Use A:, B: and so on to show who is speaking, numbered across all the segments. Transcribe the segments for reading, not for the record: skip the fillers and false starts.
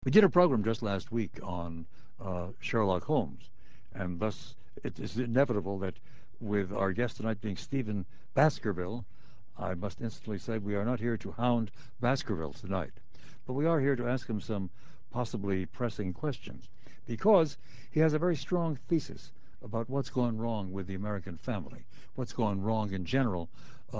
A: We did a program just last week on Sherlock Holmes, and thus it is inevitable that with our guest tonight being Stephen Baskerville, I must instantly say we are not here to hound Baskerville tonight, but we are here to ask him some possibly pressing questions, because he has a very strong thesis about what's gone wrong with the American family, what's gone wrong in general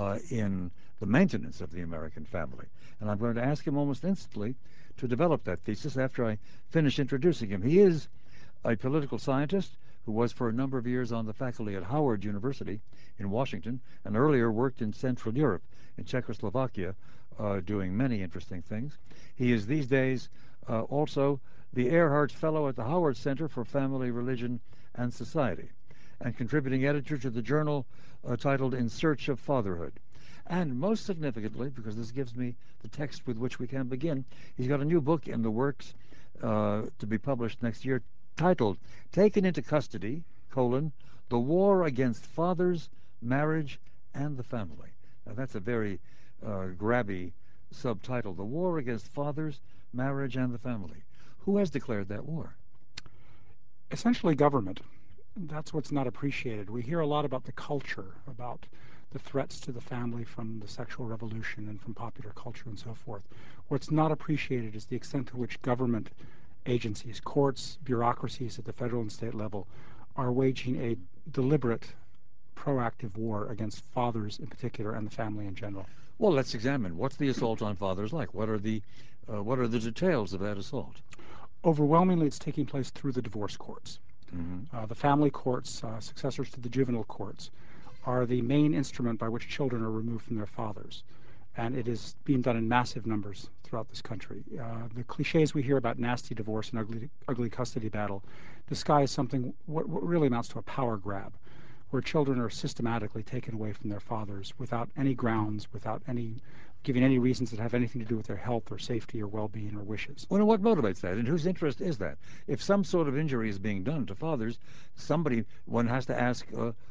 A: in the maintenance of the American family. And I'm going to ask him almost instantly to develop that thesis after I finish introducing him. He is a political scientist who was for a number of years on the faculty at Howard University in Washington, and earlier worked in Central Europe, in Czechoslovakia, doing many interesting things. He is these days also the Earhart Fellow at the Howard Center for Family, Religion, and Society, and contributing editor to the journal titled In Search of Fatherhood. And most significantly, because this gives me the text with which we can begin, he's got a new book in the works to be published next year titled Taken into Custody, The War Against Fathers, Marriage, and the Family. Now that's a very grabby subtitle, The War Against Fathers, Marriage, and the Family. Who has declared that war?
B: Essentially government. That's what's not appreciated. We hear a lot about the culture, about the threats to the family from the sexual revolution and from popular culture and so forth. What's not appreciated is the extent to which government agencies, courts, bureaucracies at the federal and state level are waging a deliberate, proactive war against fathers in particular and the family in general.
A: Well, let's examine what's the assault on fathers like. What are the details of that assault?
B: Overwhelmingly, it's taking place through the divorce courts.
A: Mm-hmm.
B: The family courts, successors to the juvenile courts, are the main instrument by which children are removed from their fathers. And it is being done in massive numbers throughout this country. The cliches we hear about nasty divorce and ugly custody battle disguise something what really amounts to a power grab, where children are systematically taken away from their fathers without any grounds, without giving any reasons that have anything to do with their health or safety or well-being or wishes.
A: Well, what motivates that, and whose interest is that? If some sort of injury is being done to fathers, one has to ask,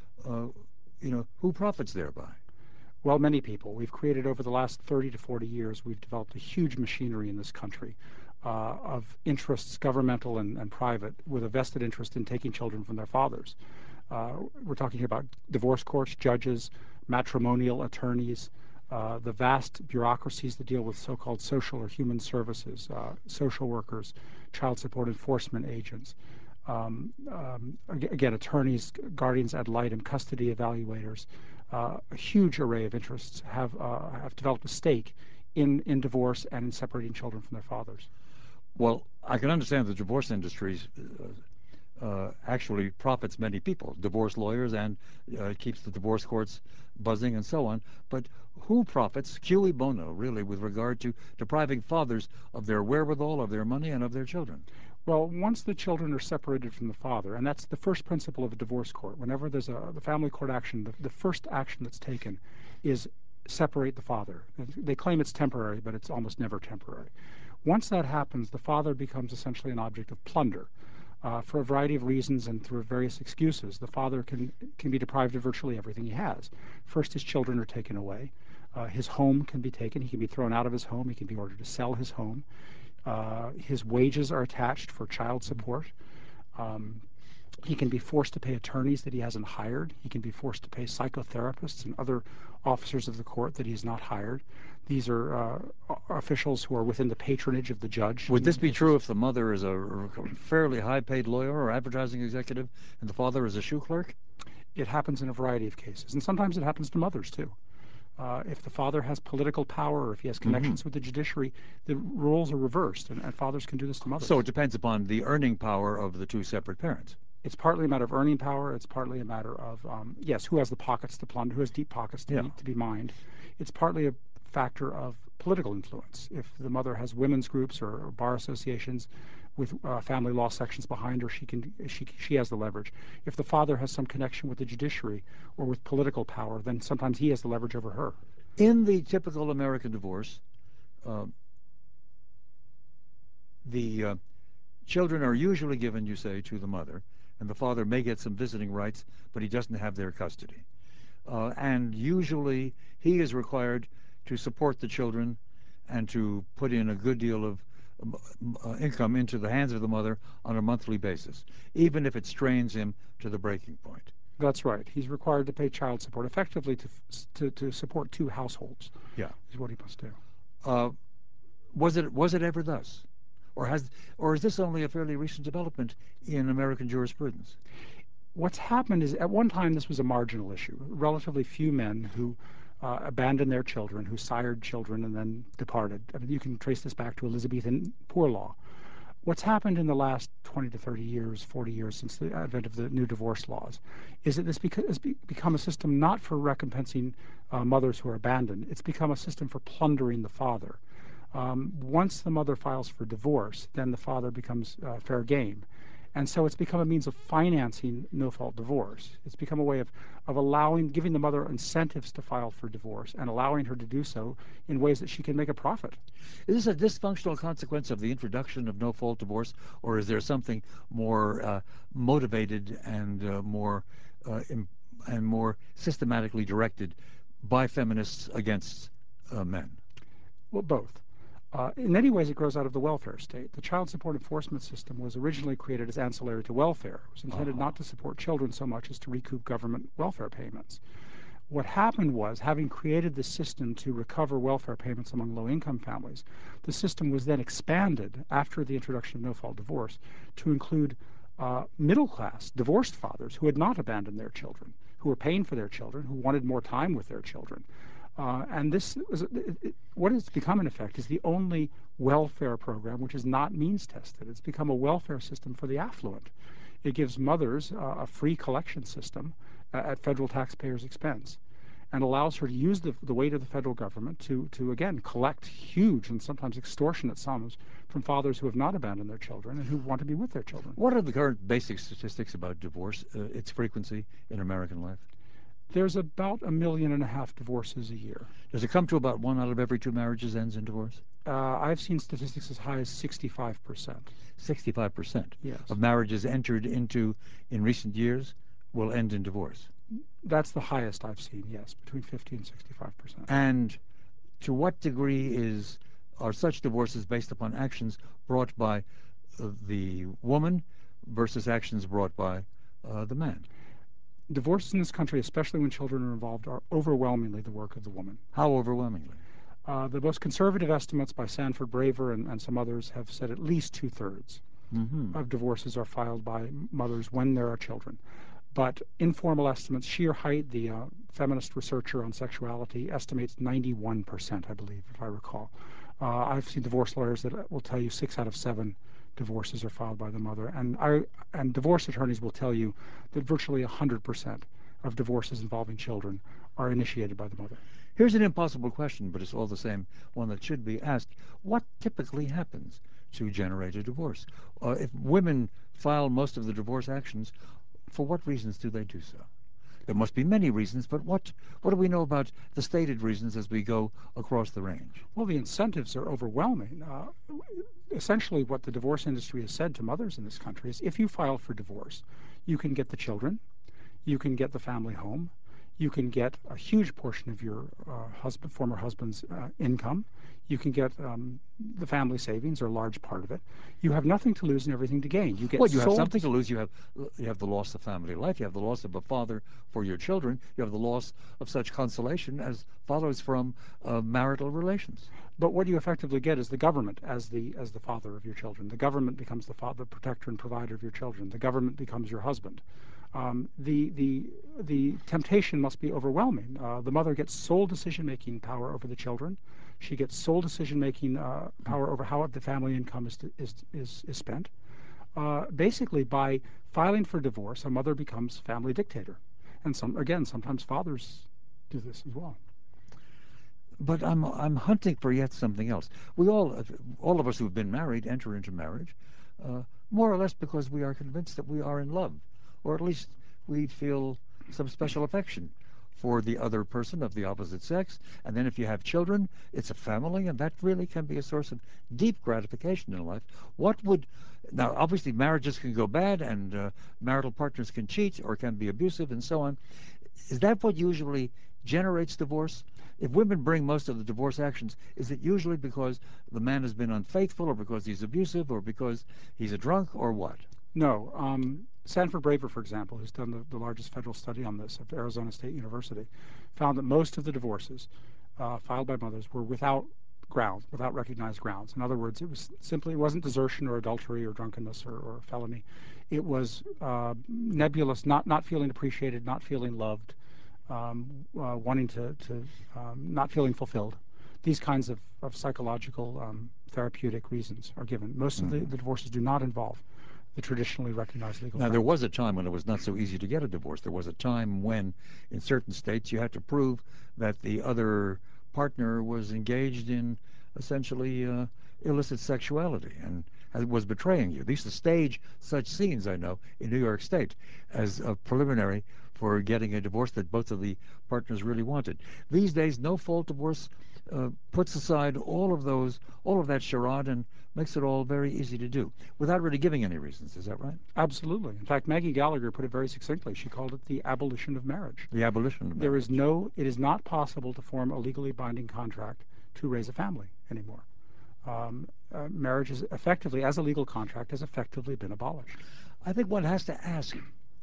A: who profits thereby?
B: Well, many people. We've created over the last 30 to 40 years, we've developed a huge machinery in this country of interests, governmental and private, with a vested interest in taking children from their fathers. We're talking here about divorce courts, judges, matrimonial attorneys, the vast bureaucracies that deal with so-called social or human services, social workers, child support enforcement agents, again, attorneys, guardians ad litem, custody evaluators. A huge array of interests have developed a stake in divorce and in separating children from their fathers.
A: Well, I can understand the divorce industry actually profits many people, divorce lawyers, and keeps the divorce courts buzzing and so on. But who profits, cui bono, really, with regard to depriving fathers of their wherewithal, of their money, and of their children?
B: Well, once the children are separated from the father, and that's the first principle of a divorce court. Whenever there's the family court action, the first action that's taken is separate the father. They claim it's temporary, but it's almost never temporary. Once that happens, the father becomes essentially an object of plunder. For a variety of reasons and through various excuses, the father can be deprived of virtually everything he has. First, his children are taken away. His home can be taken. He can be thrown out of his home. He can be ordered to sell his home. His wages are attached for child support. He can be forced to pay attorneys that he hasn't hired. He can be forced to pay psychotherapists and other officers of the court that he has not hired. These are officials who are within the patronage of the judge.
A: Would this be true if the mother is a fairly high-paid lawyer or advertising executive and the father is a shoe clerk?
B: It happens in a variety of cases, and sometimes it happens to mothers too. If the father has political power or if he has connections with the judiciary, the roles are reversed, and fathers can do this to mothers.
A: So it depends upon the earning power of the two separate parents.
B: It's partly a matter of earning power. It's partly a matter of, yes, who has the pockets to plunder, who has deep pockets to be mined. It's partly a factor of political influence. If the mother has women's groups or bar associations with family law sections behind her, she has the leverage. If the father has some connection with the judiciary or with political power, then sometimes he has the leverage over her.
A: In the typical American divorce, the children are usually given, you say, to the mother, and the father may get some visiting rights, but he doesn't have their custody. And usually he is required to support the children and to put in a good deal of income into the hands of the mother on a monthly basis, even if it strains him to the breaking point.
B: That's right. He's required to pay child support, effectively to support two households,
A: Yeah.
B: is what he must do.
A: Uh, was it ever thus, or is this only a fairly recent development in American jurisprudence?
B: What's happened is at one time this was a marginal issue. Relatively few men who abandoned their children, who sired children and then departed. I mean, you can trace this back to Elizabethan poor law. What's happened in the last 20 to 30 years, 40 years since the advent of the new divorce laws is that this has become a system not for recompensing mothers who are abandoned. It's become a system for plundering the father. Once the mother files for divorce, then the father becomes fair game. And so it's become a means of financing no-fault divorce. It's become a way of allowing, giving the mother incentives to file for divorce and allowing her to do so in ways that she can make a profit.
A: Is this a dysfunctional consequence of the introduction of no-fault divorce, or is there something more motivated and more systematically directed by feminists against men?
B: Well, both. In many ways, it grows out of the welfare state. The child support enforcement system was originally created as ancillary to welfare. It was intended
A: Uh-huh.
B: not to support children so much as to recoup government welfare payments. What happened was, having created the system to recover welfare payments among low-income families, the system was then expanded after the introduction of no-fault divorce to include middle-class divorced fathers who had not abandoned their children, who were paying for their children, who wanted more time with their children. And this was what it's become, in effect, is the only welfare program which is not means tested. It's become a welfare system for the affluent. It gives mothers a free collection system at federal taxpayers' expense, and allows her to use the weight of the federal government to again collect huge and sometimes extortionate sums from fathers who have not abandoned their children and who want to be with their children.
A: What are the current basic statistics about divorce, its frequency in American life?
B: There's about 1.5 million divorces a year.
A: Does it come to about one out of every two marriages ends in divorce?
B: I've seen statistics as high as 65%.
A: 65%
B: Yes.
A: of marriages entered into in recent years will end in divorce.
B: That's the highest I've seen, yes, between 50 and 65%.
A: And to what degree are such divorces based upon actions brought by the woman versus actions brought by the man?
B: Divorces in this country, especially when children are involved, are overwhelmingly the work of the woman.
A: How overwhelmingly?
B: The most conservative estimates by Sanford Braver and some others have said at least two-thirds
A: Mm-hmm.
B: of divorces are filed by mothers when there are children. But informal estimates, Sheer Height, the feminist researcher on sexuality, estimates 91%, I believe, if I recall. I've seen divorce lawyers that will tell you 6 out of 7 divorces are filed by the mother. And divorce attorneys will tell you that virtually 100% of divorces involving children are initiated by the mother.
A: Here's an impossible question, but it's all the same one that should be asked. What typically happens to generate a divorce? If women file most of the divorce actions, for what reasons do they do so? There must be many reasons, but what do we know about the stated reasons as we go across the range?
B: Well, the incentives are overwhelming. Essentially, what the divorce industry has said to mothers in this country is if you file for divorce, you can get the children, you can get the family home, you can get a huge portion of your former husband's income, you can get the family savings or a large part of it. You have nothing to lose and everything to gain. You get
A: Well, you have
B: sold.
A: something to lose. You have the loss of family life. You have the loss of a father for your children. You have the loss of such consolation as follows from marital relations.
B: But what you effectively get is the government as the father of your children. The government becomes the father, protector, and provider of your children. The government becomes your husband. The temptation must be overwhelming. The mother gets sole decision-making power over the children. She gets sole decision-making power over how the family income is spent. Basically, by filing for divorce, a mother becomes family dictator, and sometimes fathers do this as well.
A: But I'm hunting for yet something else. All of us who've been married enter into marriage, uh, more or less because we are convinced that we are in love, or at least we feel some special affection for the other person of the opposite sex. And then if you have children, it's a family, and that really can be a source of deep gratification in life. What would Now, obviously, marriages can go bad, and marital partners can cheat or can be abusive, and so on. Is that what usually generates divorce? If women bring most of the divorce actions, is it usually because the man has been unfaithful, or because he's abusive, or because he's a drunk, or what?
B: No. Sanford Braver, for example, who's done the largest federal study on this at Arizona State University, found that most of the divorces filed by mothers were without grounds, without recognized grounds. In other words, it wasn't desertion or adultery or drunkenness or felony. It was nebulous, not feeling appreciated, not feeling loved, wanting not feeling fulfilled. These kinds of psychological therapeutic reasons are given. Most of the divorces do not involve the traditionally recognized legal
A: Now, there
B: grounds.
A: was a time when it was not so easy to get a divorce. There was a time when, in certain states, you had to prove that the other partner was engaged in essentially illicit sexuality and was betraying you. They used to stage such scenes, I know, in New York State as a preliminary for getting a divorce that both of the partners really wanted. These days, no-fault divorce puts aside all of that charade and makes it all very easy to do without really giving any reasons. Is that right?
B: Absolutely. In fact, Maggie Gallagher put it very succinctly. She called it the abolition of marriage.
A: The abolition of marriage.
B: It is not possible to form a legally binding contract to raise a family anymore. Marriage is effectively, as a legal contract, has effectively been abolished.
A: I think one has to ask,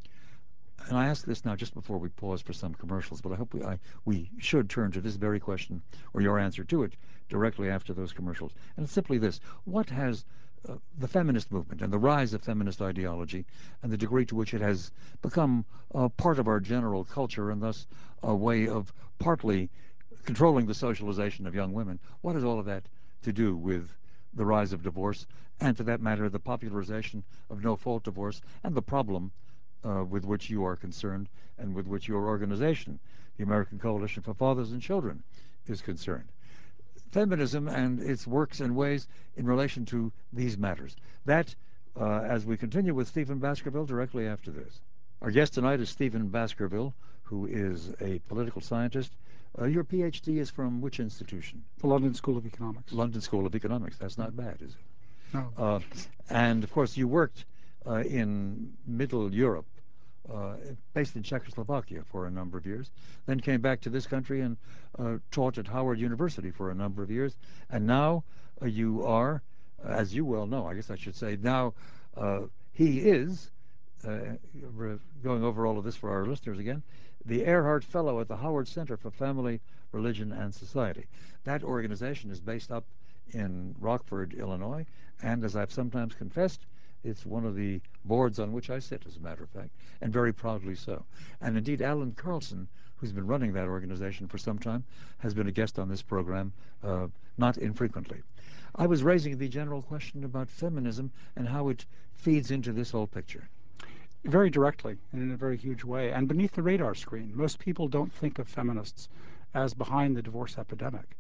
A: and I ask this now just before we pause for some commercials, but I hope we should turn to this very question, or your answer to it, directly after those commercials. And it's simply this: what has the feminist movement and the rise of feminist ideology and the degree to which it has become part of our general culture and thus a way of partly controlling the socialization of young women, what has all of that to do with the rise of divorce and, for that matter, the popularization of no-fault divorce and the problem with which you are concerned and with which your organization, the American Coalition for Fathers and Children, is concerned? Feminism and its works and ways in relation to these matters. That, as we continue with Stephen Baskerville directly after this. Our guest tonight is Stephen Baskerville, who is a political scientist. Your PhD is from which institution?
B: The London School of Economics.
A: London School of Economics. That's not bad, is it?
B: No.
A: And, of course, you worked in Middle Europe, based in Czechoslovakia for a number of years, then came back to this country and taught at Howard University for a number of years. And now you are, as you well know, I guess I should say, now he is, we're going over all of this for our listeners again, the Earhart Fellow at the Howard Center for Family, Religion, and Society. That organization is based up in Rockford, Illinois, and as I've sometimes confessed, it's one of the boards on which I sit, as a matter of fact, and very proudly so. And indeed, Alan Carlson, who's been running that organization for some time, has been a guest on this program not infrequently. I was raising the general question about feminism and how it feeds into this whole picture.
B: Very directly and in a very huge way, and beneath the radar screen. Most people don't think of feminists as behind the divorce epidemic.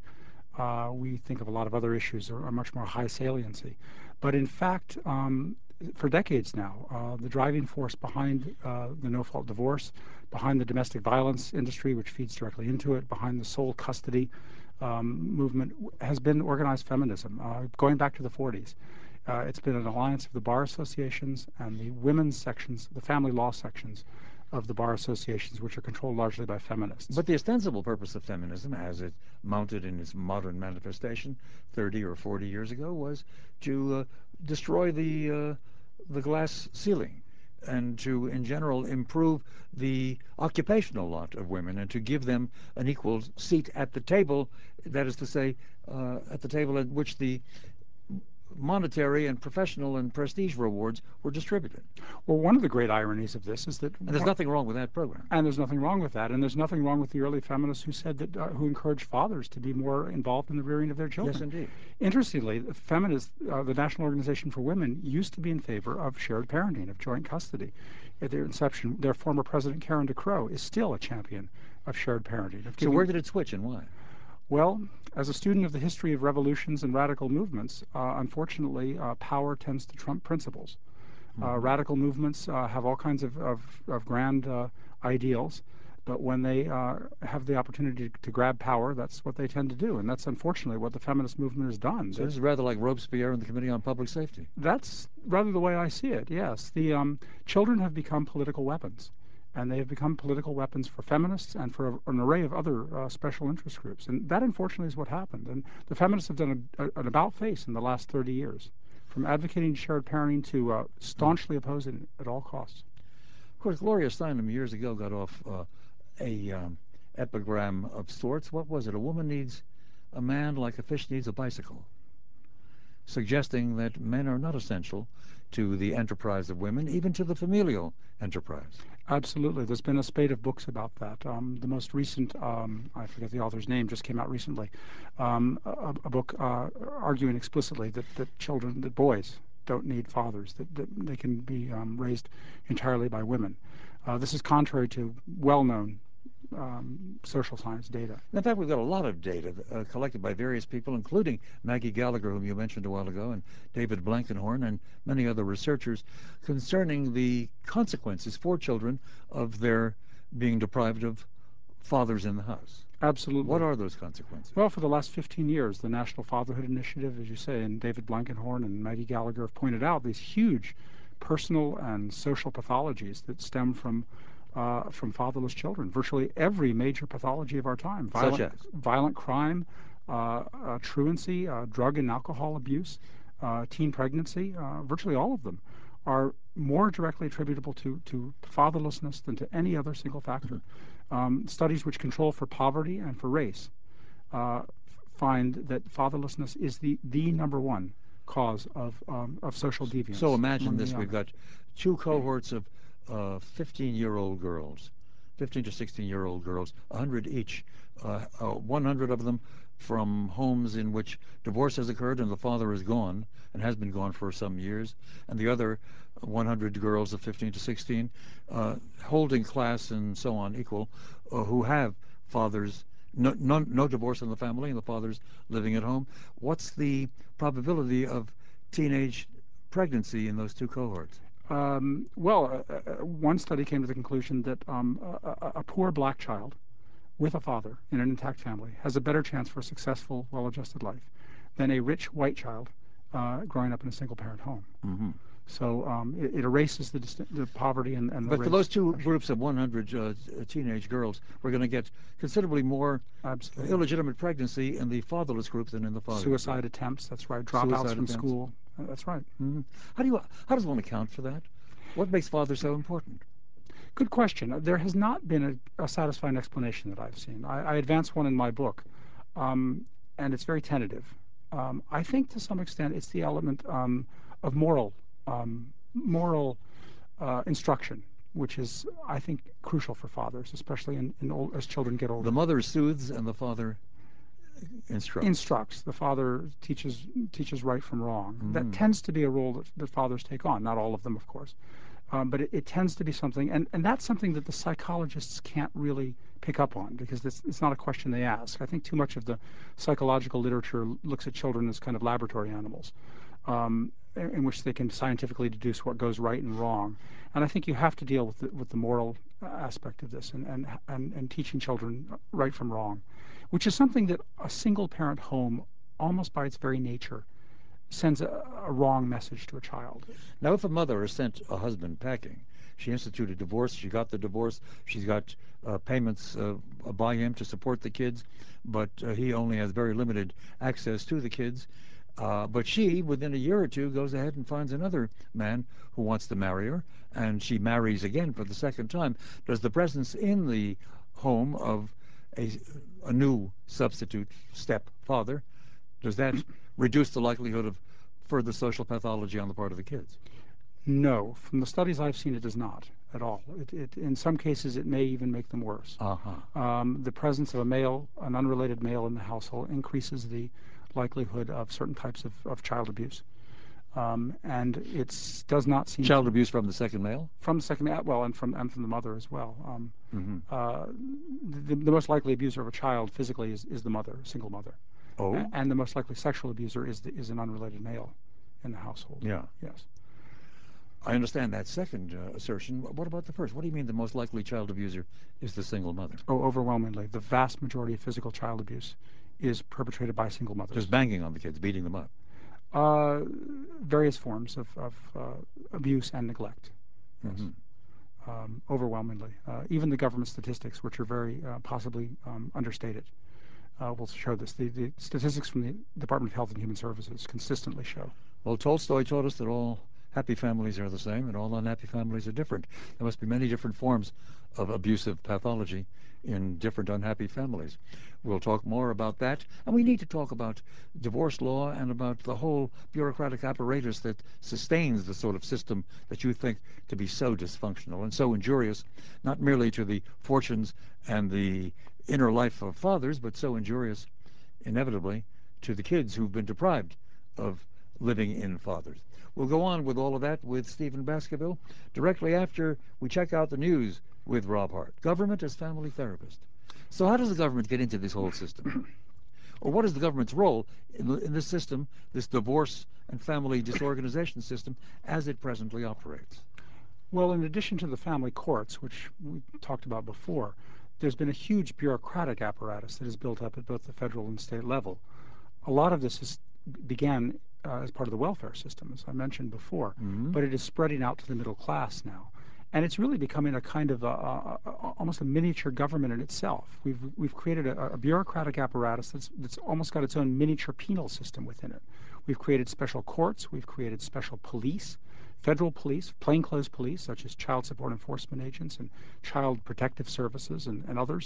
B: We think of a lot of other issues that are much more high saliency. But in fact, for decades now, the driving force behind the no-fault divorce, behind the domestic violence industry, which feeds directly into it, behind the sole custody movement, has been organized feminism, going back to the 40s. It's been an alliance of the bar associations and the women's sections, the family law sections of the bar associations, which are controlled largely by feminists.
A: But the ostensible purpose of feminism, as it mounted in its modern manifestation 30 or 40 years ago, was to destroy the glass ceiling and to, in general, improve the occupational lot of women and to give them an equal seat at the table, that is to say, at the table at which the monetary and professional and prestige rewards were distributed.
B: Well, one of the great ironies of this is that...
A: And there's nothing wrong with that program.
B: And there's nothing wrong with that. And there's nothing wrong with the early feminists who said that, who encouraged fathers to be more involved in the rearing of their children.
A: Yes, indeed.
B: Interestingly, the National Organization for Women used to be in favor of shared parenting, of joint custody. At their inception, their former president, Karen DeCrow, is still a champion of shared parenting.
A: So where did it switch and why?
B: Well, as a student of the history of revolutions and radical movements, unfortunately, power tends to trump principles. Radical movements have all kinds of grand ideals, but when they have the opportunity to grab power, that's what they tend to do, and that's unfortunately what the feminist movement has done.
A: So this is rather like Robespierre and the Committee on Public Safety.
B: That's rather the way I see it, yes. The children have become political weapons. and they have become political weapons for feminists and for an array of other special interest groups. And that, unfortunately, is what happened. And the feminists have done an about-face in the last 30 years, from advocating shared parenting to staunchly opposing it at all costs.
A: Of course, Gloria Steinem years ago got off a epigram of sorts. What was it? A woman needs a man like a fish needs a bicycle, suggesting that men are not essential to the enterprise of women, even to the familial enterprise.
B: Absolutely. There's been a spate of books about that. The most recent, I forget the author's name, just came out recently. A book arguing explicitly that boys don't need fathers, that they can be raised entirely by women. This is contrary to well-known social science data.
A: In fact, we've got a lot of data collected by various people, including Maggie Gallagher, whom you mentioned a while ago, and David Blankenhorn, and many other researchers, concerning the consequences for children of their being deprived of fathers in the house.
B: Absolutely.
A: What are those consequences?
B: Well, for the last 15 years, the National Fatherhood Initiative, as you say, and David Blankenhorn and Maggie Gallagher have pointed out these huge personal and social pathologies that stem from fatherless children. Virtually every major pathology of our time,
A: Such as?
B: violent crime, truancy, drug and alcohol abuse, teen pregnancy, virtually all of them are more directly attributable to fatherlessness than to any other single factor. Studies which control for poverty and for race find that fatherlessness is the number one cause of social deviance.
A: So imagine this:
B: young.
A: we've got two cohorts of 15-year-old girls, 15 to 16-year-old girls, 100 each, 100 of them from homes in which divorce has occurred and the father is gone and has been gone for some years, and the other 100 girls of 15 to 16, holding class and so on equal, who have fathers, no divorce in the family, and the father's living at home. What's the probability of teenage pregnancy in those two cohorts?
B: One study came to the conclusion that a poor black child with a father in an intact family has a better chance for a successful, well-adjusted life than a rich white child growing up in a single-parent home.
A: Mm-hmm.
B: So it erases the poverty and the
A: But
B: race
A: for those two
B: pressure.
A: groups of 100 teenage girls, we're going to get considerably more
B: Absolutely.
A: illegitimate pregnancy in the fatherless group than in the fatherless
B: Suicide
A: group.
B: attempts, that's right. Dropouts
A: Suicide
B: from
A: attempts.
B: school, that's right.
A: Mm-hmm. How does one account for that? What makes fathers so important?
B: Good question. There has not been a satisfying explanation that I've seen. I advance one in my book, and it's very tentative. I think to some extent it's the element of moral instruction, which is, I think, crucial for fathers, especially as children get older.
A: The mother soothes and the father instructs.
B: The father teaches right from wrong. That tends to be a role that fathers take on. Not all of them, of course. But it tends to be something, and that's something that the psychologists can't really pick up on, because it's not a question they ask. I think too much of the psychological literature looks at children as kind of laboratory animals, in which they can scientifically deduce what goes right and wrong. And I think you have to deal with the moral aspect of this, and teaching children right from wrong, which is something that a single parent home, almost by its very nature, sends a wrong message to a child.
A: Now, if a mother has sent a husband packing, she instituted divorce, she got the divorce, she's got payments by him to support the kids, but he only has very limited access to the kids. But she, within a year or two, goes ahead and finds another man who wants to marry her, and she marries again for the second time. Does the presence in the home of a new substitute stepfather, does that reduce the likelihood of further social pathology on the part of the kids?
B: No, from the studies I've seen, it does not at all. In some cases, it may even make them worse. The presence of an unrelated male in the household, increases the likelihood of certain types of child abuse. And it does not seem
A: child abuse from the second male?
B: From the second male, well, and from the mother as well. The most likely abuser of a child physically is the mother, a single mother.
A: Oh?
B: And the most likely sexual abuser is an unrelated male in the household.
A: Yeah.
B: Yes.
A: I understand that second assertion. What about the first? What do you mean the most likely child abuser is the single mother?
B: Oh, overwhelmingly. The vast majority of physical child abuse is perpetrated by single mothers.
A: Just banging on the kids, beating them up?
B: Various forms of abuse and neglect. Yes. overwhelmingly. Even the government statistics, which are very possibly understated, will show this. The statistics from the Department of Health and Human Services consistently show.
A: Well, Tolstoy taught us that all happy families are the same and all unhappy families are different. There must be many different forms of abusive pathology in different unhappy families. We'll talk more about that, and we need to talk about divorce law and about the whole bureaucratic apparatus that sustains the sort of system that you think to be so dysfunctional and so injurious, not merely to the fortunes and the inner life of fathers, but so injurious, inevitably, to the kids who've been deprived of living in fathers. We'll go on with all of that with Stephen Baskerville directly after we check out the news with Rob Hart. Government as family therapist. So how does the government get into this whole system? Or what is the government's role in this system, this divorce and family disorganization system, as it presently operates?
B: Well, in addition to the family courts, which we talked about before, there's been a huge bureaucratic apparatus that is built up at both the federal and state level. A lot of this began as part of the welfare system, as I mentioned before,
A: Mm-hmm.
B: but it is spreading out to the middle class now. And it's really becoming a kind of almost a miniature government in itself. We've created a bureaucratic apparatus that's almost got its own miniature penal system within it. We've created special courts, we've created special police, federal police, plainclothes police, such as child support enforcement agents and child protective services and others.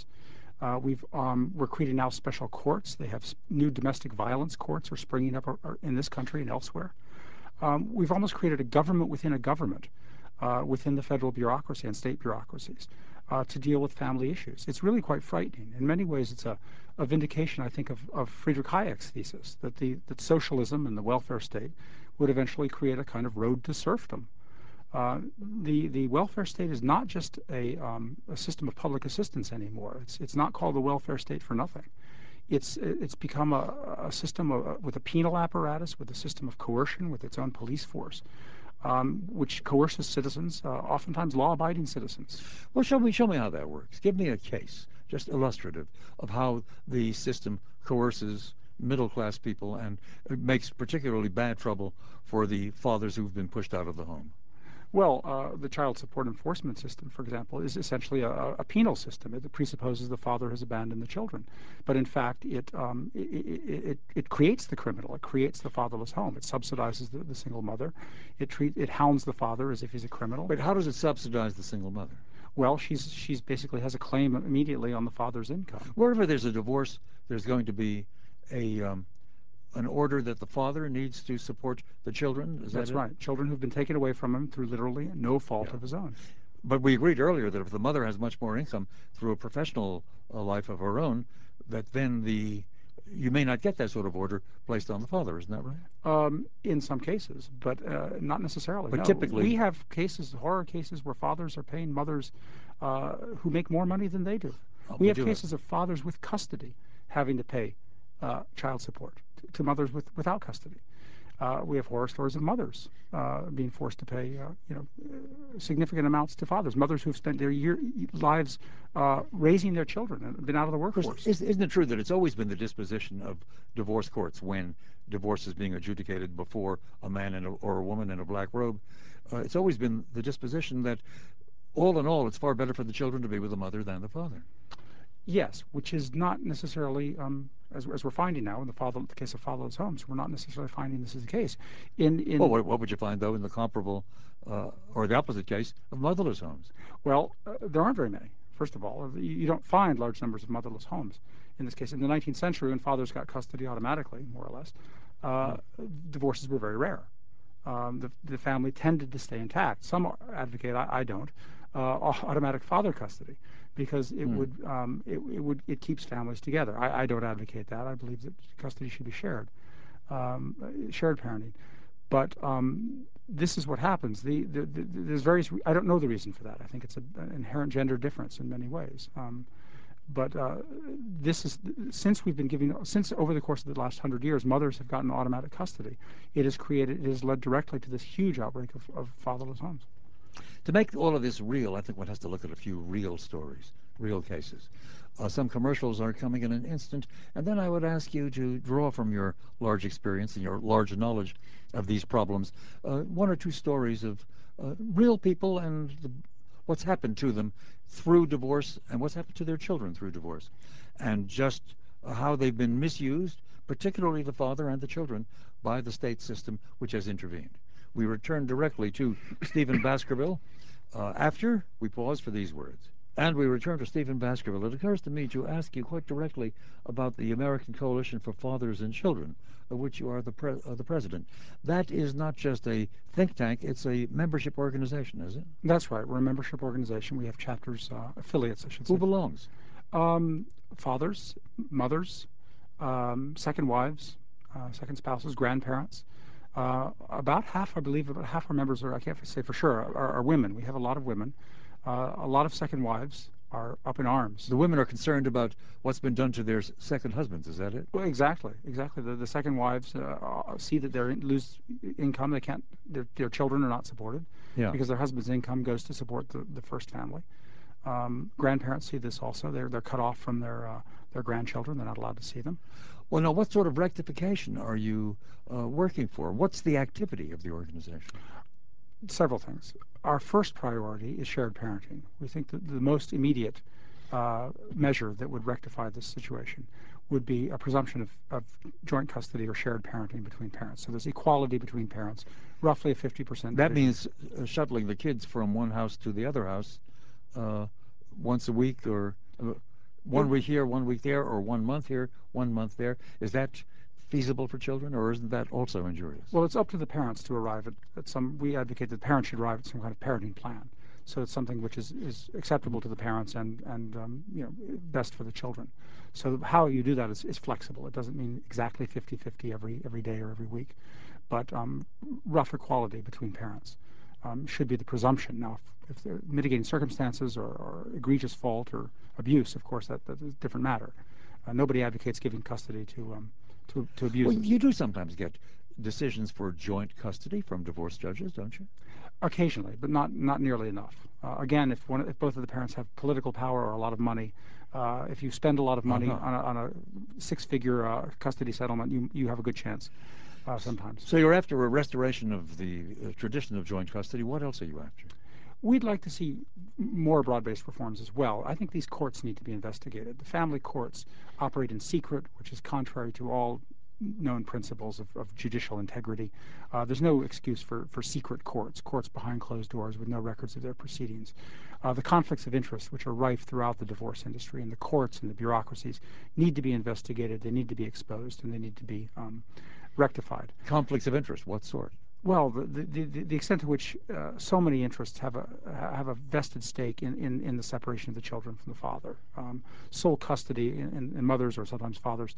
B: We're creating now special courts. They have new domestic violence courts are springing up in this country and elsewhere. We've almost created a government within a government within the federal bureaucracy and state bureaucracies to deal with family issues. It's really quite frightening. In many ways, it's a vindication, I think, of Friedrich Hayek's thesis that socialism and the welfare state would eventually create a kind of road to serfdom. The welfare state is not just a system of public assistance anymore. It's not called the welfare state for nothing. It's become a system with a penal apparatus, with a system of coercion, with its own police force, which coerces citizens, oftentimes law-abiding citizens.
A: Well, show me how that works. Give me a case, just illustrative, of how the system coerces middle-class people and it makes particularly bad trouble for the fathers who've been pushed out of the home.
B: Well, the child support enforcement system, for example, is essentially a penal system. It presupposes the father has abandoned the children, but in fact, it creates the criminal. It creates the fatherless home. It subsidizes the single mother. It hounds the father as if he's a criminal.
A: But how does it subsidize the single mother?
B: Well, she's basically has a claim immediately on the father's income.
A: Wherever there's a divorce, there's going to be a an order that the father needs to support the children. Is that
B: That's
A: it?
B: right. Children who've been taken away from him through literally no fault
A: Yeah.
B: of his own.
A: But we agreed earlier that if the mother has much more income through a professional life of her own, that then you may not get that sort of order placed on the father. Isn't that right?
B: In some cases, but not necessarily.
A: But
B: No, we
A: typically,
B: have cases, horror cases, where fathers are paying mothers who make more money than they do. We
A: we
B: have
A: do have.
B: cases of fathers with custody having to pay child support to mothers without custody. We have horror stories of mothers being forced to pay, significant amounts to fathers. Mothers who've spent their lives raising their children and been out of the
A: Of course,
B: workforce.
A: isn't it true that it's always been the disposition of divorce courts when divorce is being adjudicated before a man or a woman in a black robe? It's always been the disposition that, all in all, it's far better for the children to be with the mother than the father.
B: Yes, which is not necessarily, as we're finding now in the case of fatherless homes, we're not necessarily finding this is the case.
A: Well,
B: In
A: what would you find, though, in the comparable or the opposite case of motherless homes?
B: Well, there aren't very many. First of all, you don't find large numbers of motherless homes. In this case, in the 19th century, when fathers got custody automatically, more or less, uh,
A: Mm.
B: divorces were very rare. The family tended to stay intact. Some advocate, I don't, automatic father custody because
A: Mm.
B: it keeps families together. I don't advocate that. I believe that custody should be shared parenting. But this is what happens. There's various. I don't know the reason for that. I think it's an inherent gender difference in many ways. But this is since over the course of the last 100 years, mothers have gotten automatic custody. It has led directly to this huge outbreak of fatherless homes.
A: To make all of this real, I think one has to look at a few real stories, real cases. Some commercials are coming in an instant, and then I would ask you to draw from your large experience and your large knowledge of these problems one or two stories of real people and the what's happened to them through divorce and what's happened to their children through divorce, and just how they've been misused, particularly the father and the children, by the state system which has intervened. We return directly to Stephen Baskerville after we pause for these words. And we return to Stephen Baskerville. It occurs to me to ask you quite directly about the American Coalition for Fathers and Children, of which you are the president. That is not just a think tank, it's a membership organization, is it?
B: That's right. We're a membership organization. We have chapters, affiliates, I should
A: Who
B: say.
A: belongs?
B: Um, Fathers, mothers, second wives, second spouses, grandparents. About half, I believe, about half our members are, I can't say for sure, are women. We have a lot of women. A lot of second wives are up in arms.
A: The women are concerned about what's been done to their second husbands, is that it?
B: Well, exactly, exactly. The second wives see that they lose income. They can't. Their children are not supported
A: Yeah.
B: because their husband's income goes to support the first family. Grandparents see this also. They're cut off from their grandchildren. They're not allowed to see them.
A: Well, now, what sort of rectification are you working for? What's the activity of the organization?
B: Several things. Our first priority is shared parenting. We think that the most immediate measure that would rectify this situation would be a presumption of joint custody or shared parenting between parents. So there's equality between parents, roughly a 50%
A: That
B: division.
A: means shuttling the kids from one house to the other house uh, once a week, or 1 week here, 1 week there, or 1 month here, 1 month there. Is that feasible for children, or isn't that also injurious?
B: Well, it's up to the parents to arrive at some. We advocate that parents should arrive at some kind of parenting plan. So it's something which is acceptable to the parents and best for the children. So how you do that is flexible. It doesn't mean exactly 50-50 every day or every week, but rough equality between parents should be the presumption. Now, if there are mitigating circumstances or egregious fault or abuse, of course, that's a different matter. Nobody advocates giving custody to
A: Well,
B: abusers.
A: you do sometimes get decisions for joint custody from divorce judges, don't you?
B: Occasionally, but not nearly enough. Again, if both of the parents have political power or a lot of money, if you spend a lot of money
A: Uh-huh.
B: on a six-figure custody settlement, you have a good chance sometimes.
A: So you're after a restoration of the tradition of joint custody. What else are you after?
B: We'd like to see more broad-based reforms as well. I think these courts need to be investigated. The family courts operate in secret, which is contrary to all known principles of judicial integrity. There's no excuse for secret courts behind closed doors with no records of their proceedings. The conflicts of interest, which are rife throughout the divorce industry, and the courts and the bureaucracies need to be investigated, they need to be exposed, and they need to be rectified.
A: Conflicts of interest, what sort?
B: Well, the extent to which so many interests have a vested stake in the separation of the children from the father. Sole custody in mothers or sometimes fathers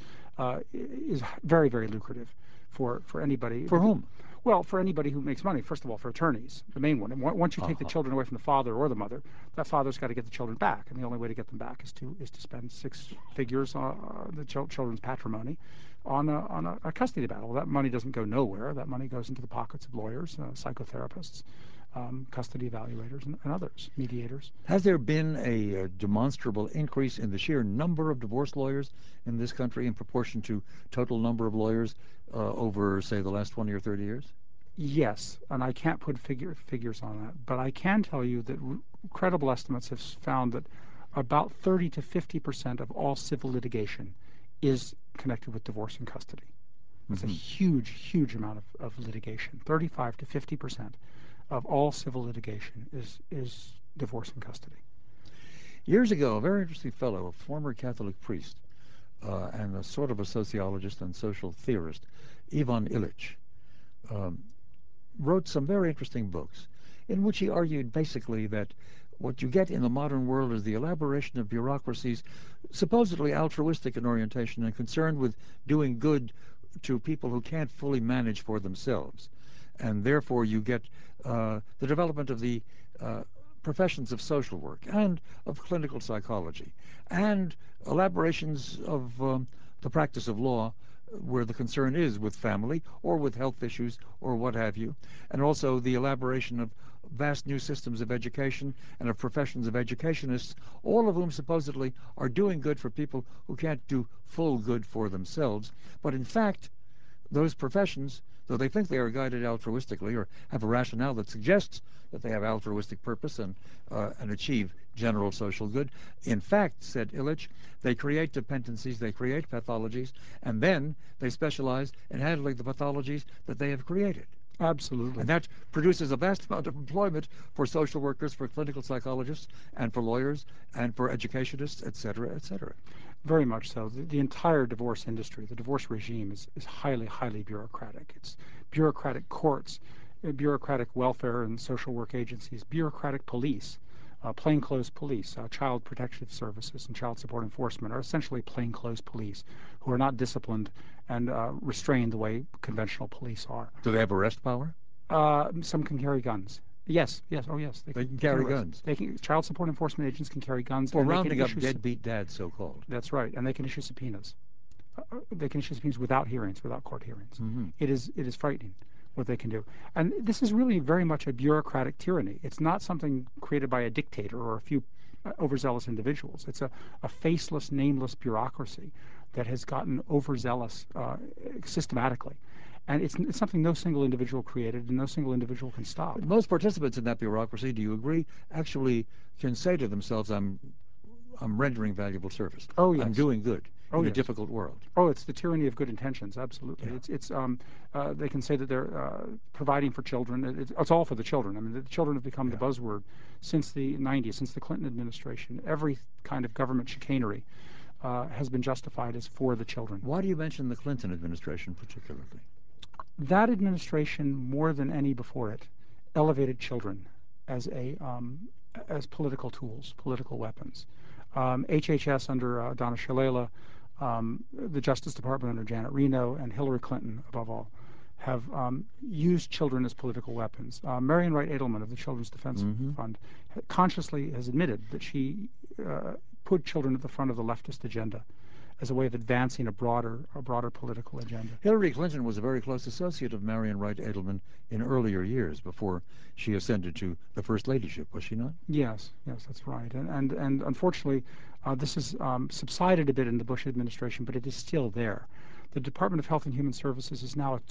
B: is very, very lucrative for anybody.
A: For whom?
B: Well, for anybody who makes money, first of all, for attorneys, the main one. And once you take the
A: Uh-huh.
B: children away from the father or the mother, that father's got to get the children back, and the only way to get them back is to spend six figures on the children's patrimony on a custody battle. That money doesn't go nowhere. That money goes into the pockets of lawyers, psychotherapists, custody evaluators, and others, mediators.
A: Has there been a demonstrable increase in the sheer number of divorce lawyers in this country in proportion to total number of lawyers over, say, the last 20 or 30 years?
B: Yes, and I can't put figures on that, but I can tell you that credible estimates have found that about 30 to 50% of all civil litigation is connected with divorce and custody. That's a
A: Hmm.
B: huge, huge amount of litigation. 35 to 50% of all civil litigation is divorce and custody.
A: Years ago, a very interesting fellow, a former Catholic priest, and a sort of a sociologist and social theorist, Ivan Illich, um, wrote some very interesting books in which he argued basically that what you get in the modern world is the elaboration of bureaucracies supposedly altruistic in orientation and concerned with doing good to people who can't fully manage for themselves. And therefore you get the development of the uh, professions of social work and of clinical psychology and elaborations of the practice of law where the concern is with family or with health issues or what have you, and also the elaboration of vast new systems of education and of professions of educationists, all of whom supposedly are doing good for people who can't do full good for themselves. But in fact, those professions though they think they are guided altruistically or have a rationale that suggests that they have altruistic purpose and achieve general social good. In fact, said Illich, they create dependencies, they create pathologies, and then they specialize in handling the pathologies that they have created.
B: Absolutely.
A: And that produces a vast amount of employment for social workers, for clinical psychologists, and for lawyers, and for educationists, et cetera, et cetera.
B: Very much so. The entire divorce industry, the divorce regime is highly, highly bureaucratic. It's bureaucratic courts, bureaucratic welfare and social work agencies, bureaucratic police, plainclothes police, child protective services and child support enforcement are essentially plainclothes police who are not disciplined and restrained the way conventional police are.
A: Do they have arrest power?
B: Some can carry guns. Yes, yes, oh yes,
A: They can
B: they can
A: carry
B: arrest.
A: guns.
B: Child support enforcement agents can carry guns,
A: For
B: and they can
A: rounding up
B: issue.
A: deadbeat dads, so-called.
B: That's right, and they can issue subpoenas. They can issue subpoenas without hearings, without court hearings.
A: Mm-hmm.
B: It is frightening what they can do, and this is really very much a bureaucratic tyranny. It's not something created by a dictator or a few overzealous individuals. It's a faceless, nameless bureaucracy that has gotten overzealous systematically. And it's something no single individual created and no single individual can stop.
A: Most participants in that bureaucracy, do you agree, actually can say to themselves, I'm rendering valuable service.
B: Oh
A: I'm
B: yes.
A: doing good
B: Oh
A: in a
B: yes.
A: difficult world.
B: Oh, it's the tyranny of good intentions. Absolutely.
A: Yeah.
B: They can say that they're providing for children. It's all for the children. I mean, the children have become the
A: Yeah.
B: buzzword since the 90s, since the Clinton administration. Every kind of government chicanery has been justified as for the children.
A: Why do you mention the Clinton administration particularly?
B: That administration, more than any before it, elevated children as as political tools, political weapons. HHS under Donna Shalala, the Justice Department under Janet Reno, and Hillary Clinton, above all, have used children as political weapons. Marian Wright Edelman of the Children's Defense
A: Mm-hmm.
B: Fund consciously has admitted that she put children at the front of the leftist agenda as a way of advancing a broader political agenda.
A: Hillary Clinton was a very close associate of Marian Wright Edelman in earlier years before she ascended to the first ladyship, was she not?
B: Yes, yes, that's right. And unfortunately, this has subsided a bit in the Bush administration, but it is still there. The Department of Health and Human Services is now a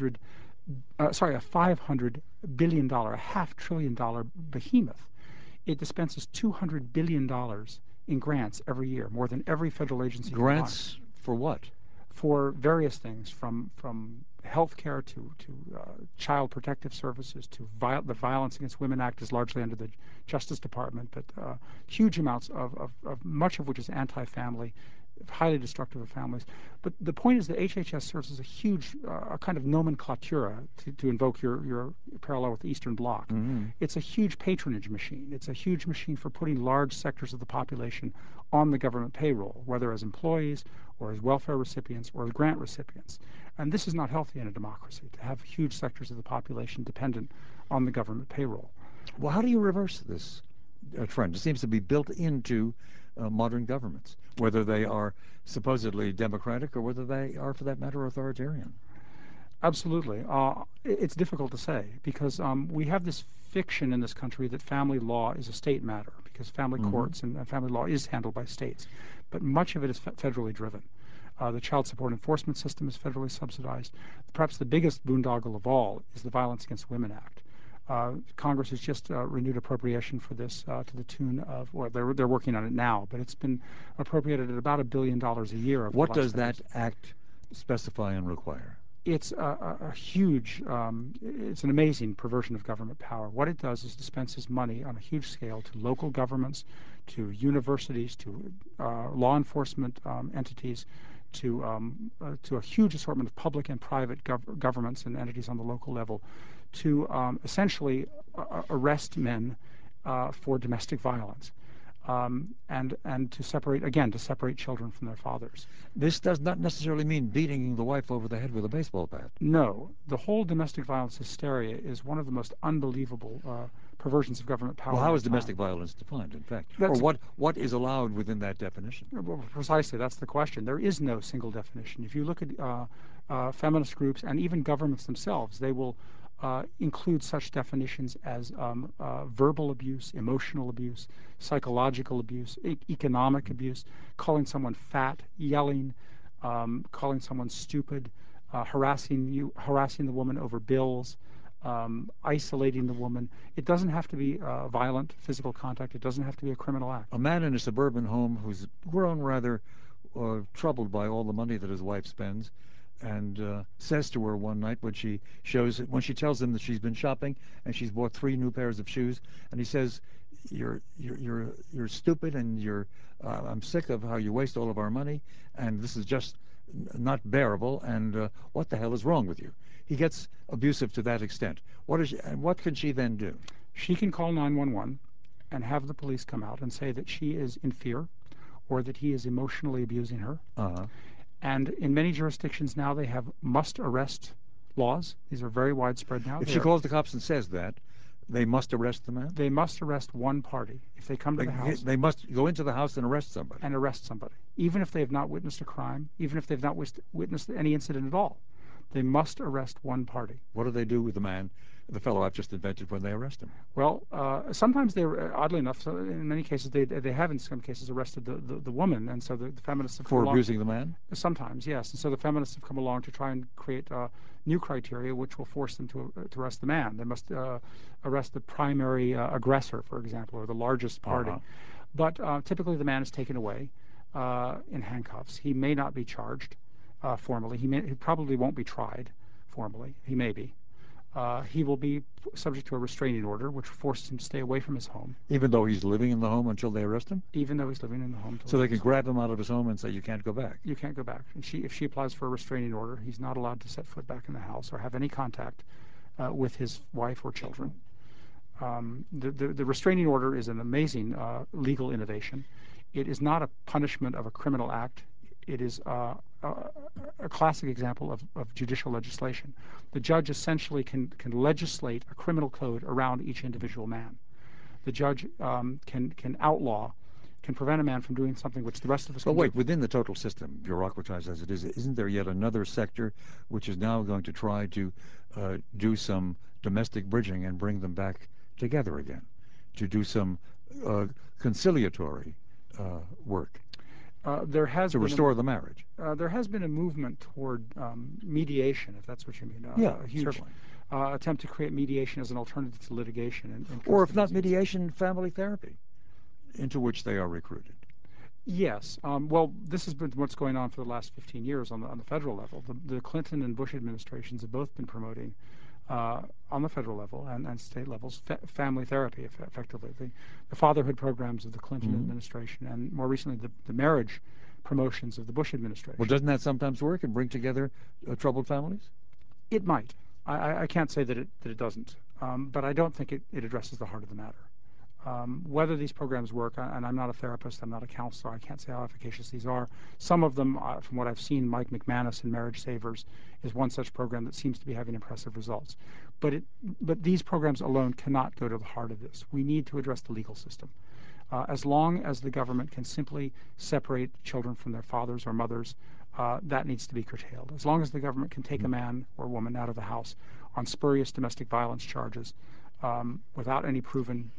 B: $500 billion, a $500 billion behemoth. It dispenses $200 billion in grants every year, more than every federal agency combined,
A: Grants for what?
B: for various things, from health care to child protective services to the Violence Against Women Act is largely under the Justice Department, but huge amounts of much of which is anti-family, highly destructive of families. But the point is that HHS serves as a huge kind of nomenclatura, to invoke your parallel with the Eastern Bloc.
A: Mm-hmm.
B: It's a huge patronage machine. It's a huge machine for putting large sectors of the population on the government payroll, whether as employees or as welfare recipients or as grant recipients. And this is not healthy in a democracy, to have huge sectors of the population dependent on the government payroll.
A: Well, how do you reverse this trend? It seems to be built into modern governments, whether they are supposedly democratic or whether they are, for that matter, authoritarian.
B: Absolutely. It's difficult to say because we have this fiction in this country that family law is a state matter because family
A: Mm-hmm.
B: courts and family law is handled by states. But much of it is federally driven. The child support enforcement system is federally subsidized. Perhaps the biggest boondoggle of all is the Violence Against Women Act. Congress has just renewed appropriation for this to the tune of, well, they're working on it now, but it's been appropriated at about $1 billion a year over
A: What
B: the last
A: does
B: 10
A: that
B: years.
A: act specify and require?
B: It's a huge, it's an amazing perversion of government power. What it does is dispenses money on a huge scale to local governments, to universities, to law enforcement entities, to a huge assortment of public and private governments and entities on the local level, to essentially arrest men for domestic violence. And to separate children from their fathers.
A: This does not necessarily mean beating the wife over the head with a baseball bat.
B: No, the whole domestic violence hysteria is one of the most unbelievable perversions of government power
A: Well,
B: of
A: how
B: our
A: is domestic
B: time.
A: violence defined, in fact? Or
B: That's
A: what is allowed within that definition?
B: well, precisely that's the question. There is no single definition. If you look at feminist groups and even governments themselves, they will include such definitions as verbal abuse, emotional abuse, psychological abuse, economic abuse, calling someone fat, yelling, calling someone stupid, harassing the woman over bills, isolating the woman. It doesn't have to be violent physical contact. It doesn't have to be a criminal act.
A: A man in a suburban home who's grown rather troubled by all the money that his wife spends, and says to her one night when she tells him that she's been shopping and she's bought 3 new pairs of shoes, and he says, "You're stupid, and I'm sick of how you waste all of our money, and this is just not bearable. And what the hell is wrong with you?" He gets abusive to that extent. What can she then do?
B: She can call 911 and have the police come out and say that she is in fear or that he is emotionally abusing her.
A: Uh-huh.
B: And in many jurisdictions now, they have must arrest laws. These are very widespread now.
A: If she calls the cops and says that, they must arrest the man?
B: They must arrest one party. If they come to the house,
A: They must go into the house and arrest somebody.
B: even if they have not witnessed a crime, even if they've not witnessed any incident at all. They must arrest one party.
A: What do they do with the fellow I've just invented, when they arrest him?
B: Well, sometimes they, oddly enough, so in many cases, they have in some cases arrested the woman, and so the feminists have come
A: For
B: along.
A: abusing the man?
B: Sometimes, yes. And so the feminists have come along to try and create new criteria which will force them to arrest the man. They must arrest the primary aggressor, for example, or the largest party.
A: Uh-huh.
B: But typically the man is taken away in handcuffs. He may not be charged formally. He probably won't be tried formally. He may be. He will be subject to a restraining order, which forces him to stay away from his home.
A: Even though he's living in the home until they arrest him?
B: Even though he's living in the home.
A: So they can grab him out of his home and say, "You can't go back."
B: You can't go back. And if she applies for a restraining order, he's not allowed to set foot back in the house or have any contact with his wife or children. The restraining order is an amazing legal innovation. It is not a punishment of a criminal act. It is a classic example of judicial legislation. The judge essentially can legislate a criminal code around each individual man. The judge can outlaw, can prevent a man from doing something which the rest of us
A: But
B: can
A: wait,
B: do.
A: within the total system, bureaucratized as it is, isn't there yet another sector which is now going to try to do some domestic bridging and bring them back together again, to do some conciliatory work,
B: There has
A: to
B: been
A: restore the marriage?
B: there has been a movement toward mediation, if that's what you mean.
A: Yeah,
B: A huge
A: certainly.
B: attempt to create mediation as an alternative to litigation. In
A: Or if
B: custody
A: not
B: disputes.
A: mediation, family therapy, into which they are recruited.
B: Yes. Well, this has been what's going on for the last 15 years on the federal level. The Clinton and Bush administrations have both been promoting on the federal level and state levels family therapy, effectively. The fatherhood programs of the Clinton administration and more recently the marriage promotions of the Bush administration.
A: Well, doesn't that sometimes work and bring together troubled families?
B: It might. I can't say that it doesn't, but I don't think it addresses the heart of the matter. Whether these programs work, and I'm not a therapist, I'm not a counselor, I can't say how efficacious these are. Some of them, from what I've seen, Mike McManus in Marriage Savers is one such program that seems to be having impressive results. But these programs alone cannot go to the heart of this. We need to address the legal system. As long as the government can simply separate children from their fathers or mothers, that needs to be curtailed. As long as the government can take a man or woman out of the house on spurious domestic violence charges without any proven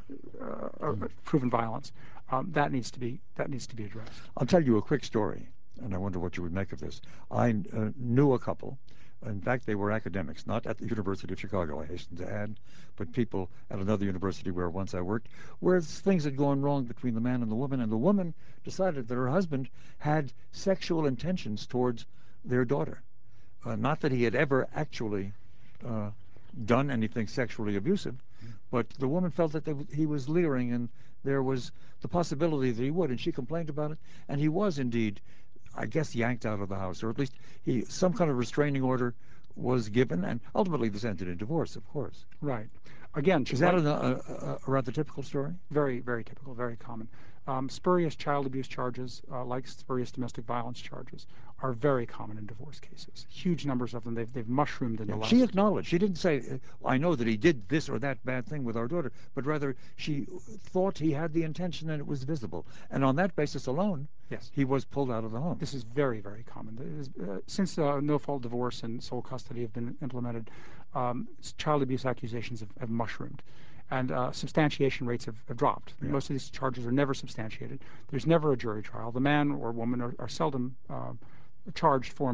B: violence, that needs to be addressed.
A: I'll tell you a quick story, and I wonder what you would make of this. I knew a couple. In fact, they were academics, not at the University of Chicago, I hasten to add, but people at another university where once I worked, where things had gone wrong between the man and the woman decided that her husband had sexual intentions towards their daughter. Not that he had ever actually uh, done anything sexually abusive, but the woman felt that he was leering, and there was the possibility that he would, and she complained about it, and he was indeed, I guess, yanked out of the house, or at least some kind of restraining order was given, and ultimately this ended in divorce, of course.
B: Right. Again,
A: Is that a rather typical story?
B: very, very typical, very common. Spurious child abuse charges, like spurious domestic violence charges, are very common in divorce cases. Huge numbers of them. They've mushroomed in the last.
A: She acknowledged. She didn't say, "I know that he did this or that bad thing with our daughter," but rather she thought he had the intention and it was visible. And on that basis alone,
B: Yes.
A: he was pulled out of the home.
B: This is very, very common. Since no-fault divorce and sole custody have been implemented, child abuse accusations have mushroomed. And substantiation rates have dropped.
A: Yeah.
B: Most of these charges are never substantiated. There's never a jury trial. The man or woman are seldom charged formally.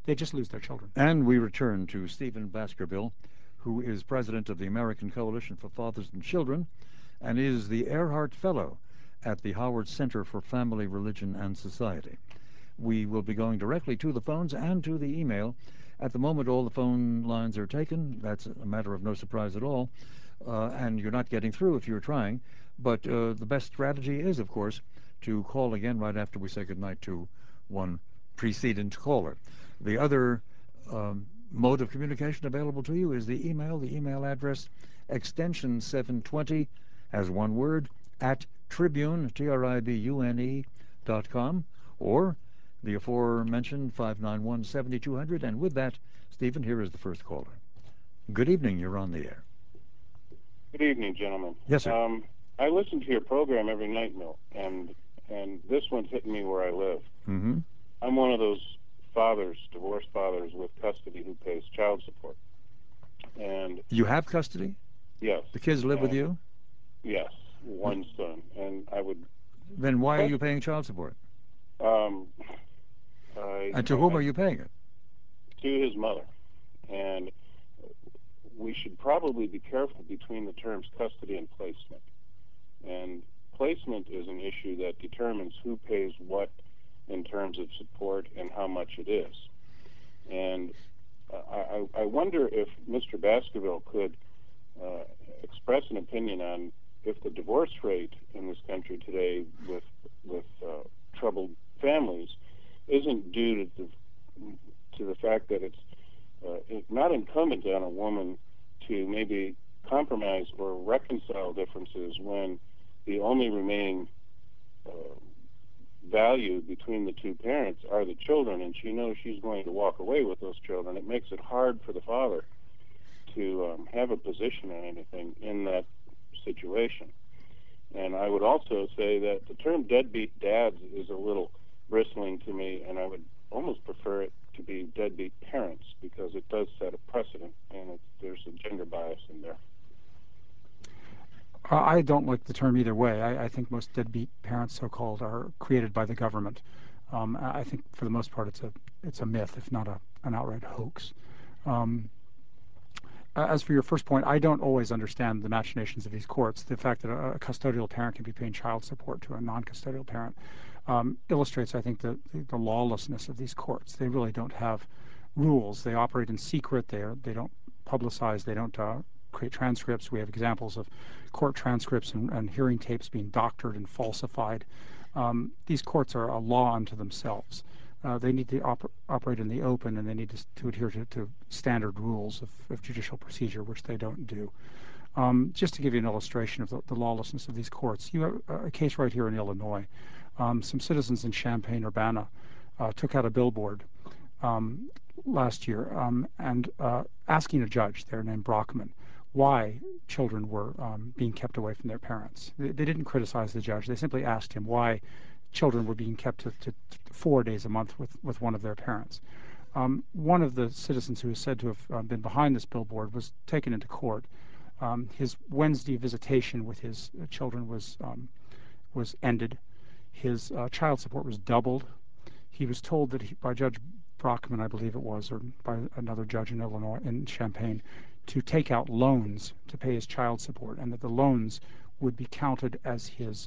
B: they just lose their children.
A: And we return to Stephen Baskerville, who is president of the American Coalition for Fathers and Children and is the Earhart Fellow at the Howard Center for Family, Religion, and Society. We will be going directly to the phones and to the email. At the moment, all the phone lines are taken. That's a matter of no surprise at all. And you're not getting through if you're trying. But the best strategy is, of course, to call again right after we say goodnight to one precedent caller. The other mode of communication available to you is the email. The email address extension 720 as one word at tribune, tribune.com, or the aforementioned 591-7200. And with that, Stephen, here is the first caller. Good evening. You're on the air.
C: Good evening, gentlemen.
A: Yes, sir.
C: I listen to your program every night, Milt, and this one's hitting me where I live.
A: Mm-hmm.
C: I'm one of those fathers, divorced fathers with custody who pays child support. And
A: you have custody?
C: Yes.
A: The kids live with you?
C: Yes, one son. And I would...
A: Then why are you paying child support? And to whom are you paying it?
C: To his mother. And we should probably be careful between the terms custody and placement. And placement is an issue that determines who pays what in terms of support and how much it is. And I wonder if Mr. Baskerville could express an opinion on if the divorce rate in this country today with troubled families isn't due to the fact that it's not incumbent on a woman to maybe compromise or reconcile differences when the only remaining value between the two parents are the children, and she knows she's going to walk away with those children. It makes it hard for the father to have a position on anything in that situation. And I would also say that the term deadbeat dads is a little bristling to me, and I would almost prefer it to be deadbeat parents because it does set a precedent, and there's a gender bias in there.
B: I don't like the term either way. I think most deadbeat parents, so-called, are created by the government. I think for the most part it's a myth, if not an outright hoax. As for your first point, I don't always understand the machinations of these courts. The fact that a custodial parent can be paying child support to a non-custodial parent illustrates, I think, the lawlessness of these courts. They really don't have rules. They operate in secret. They don't publicize. They don't create transcripts. We have examples of court transcripts and hearing tapes being doctored and falsified. These courts are a law unto themselves. They need to operate in the open, and they need to adhere to standard rules of judicial procedure, which they don't do. Just to give you an illustration of the lawlessness of these courts, you have a case right here in Illinois. Some citizens in Champaign-Urbana took out a billboard last year and asking a judge there named Brockman why children were being kept away from their parents. They didn't criticize the judge. They simply asked him why children were being kept to 4 days a month with one of their parents. One of the citizens who is said to have been behind this billboard was taken into court. His Wednesday visitation with his children was ended. His child support was doubled. He was told that by Judge Brockman, I believe it was, or by another judge in Illinois, in Champaign, to take out loans to pay his child support, and that the loans would be counted as his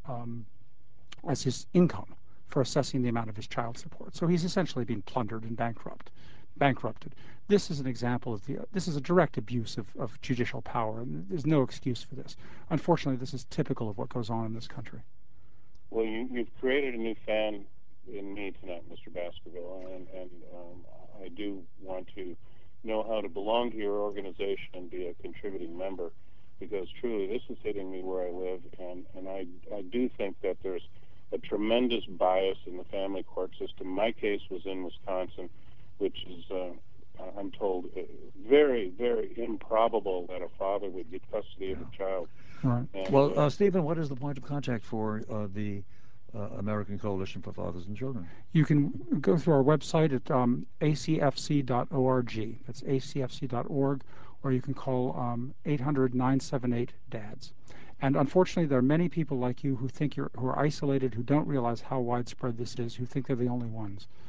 B: income for assessing the amount of his child support. So he's essentially being plundered and bankrupted. This is an example of this is a direct abuse of judicial power, and there's no excuse for this. Unfortunately, this is typical of what goes on in this country.
C: Well, you've created a new fan in me tonight, Mr. Baskerville, and I do want to know how to belong to your organization and be a contributing member, because truly this is hitting me where I live, and I do think that there's a tremendous bias in the family court system. My case was in Wisconsin, which is, I'm told, very, very improbable that a father would get custody of a child.
B: Right.
C: And,
A: well, Stephen, what is the point of contact for the American Coalition for Fathers and Children?
B: You can go through our website at acfc.org. That's acfc.org, or you can call 800-978-DADS. And unfortunately, there are many people like you who think who are isolated, who don't realize how widespread this is, who think they're the only ones.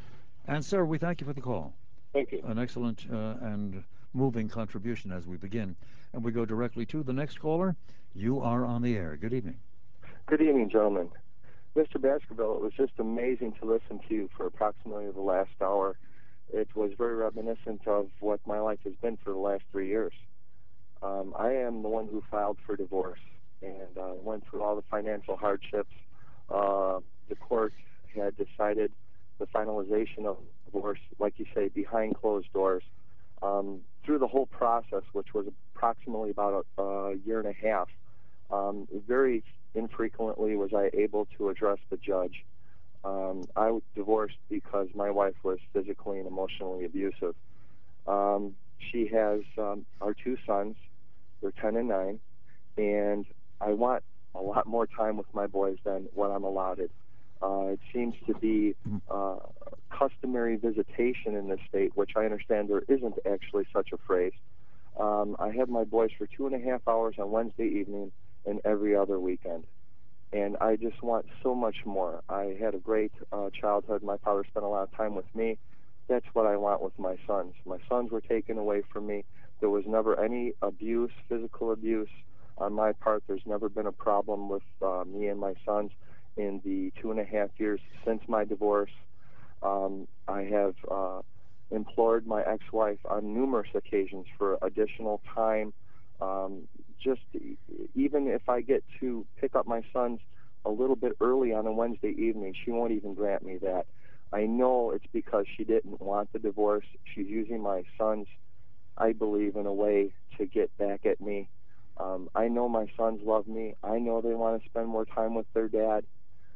A: And, sir, we thank you for the call.
C: Thank you.
A: An excellent and moving contribution as we begin. And we go directly to the next caller. You are on the air. Good evening.
D: Good evening, gentlemen. Mr. Baskerville, it was just amazing to listen to you for approximately the last hour. It was very reminiscent of what my life has been for the last 3 years. I am the one who filed for divorce and went through all the financial hardships. The court had decided the finalization of divorce, like you say, behind closed doors. Through the whole process, which was approximately about a year and a half, very infrequently was I able to address the judge. I was divorced because my wife was physically and emotionally abusive. She has our two sons. They're 10 and 9, and I want a lot more time with my boys than what I'm allotted. It seems to be customary visitation in this state, which I understand there isn't actually such a phrase. I have my boys for 2.5 hours on Wednesday evening and every other weekend. And I just want so much more. I had a great childhood. My father spent a lot of time with me. That's what I want with my sons. My sons were taken away from me. There was never any abuse, physical abuse on my part. There's never been a problem with me and my sons in the 2.5 years since my divorce. I have implored my ex-wife on numerous occasions for additional time. Just even if I get to pick up my sons a little bit early on a Wednesday evening, she won't even grant me that. I know it's because she didn't want the divorce. She's using my sons, I believe, in a way to get back at me. I know my sons love me. I know they want to spend more time with their dad.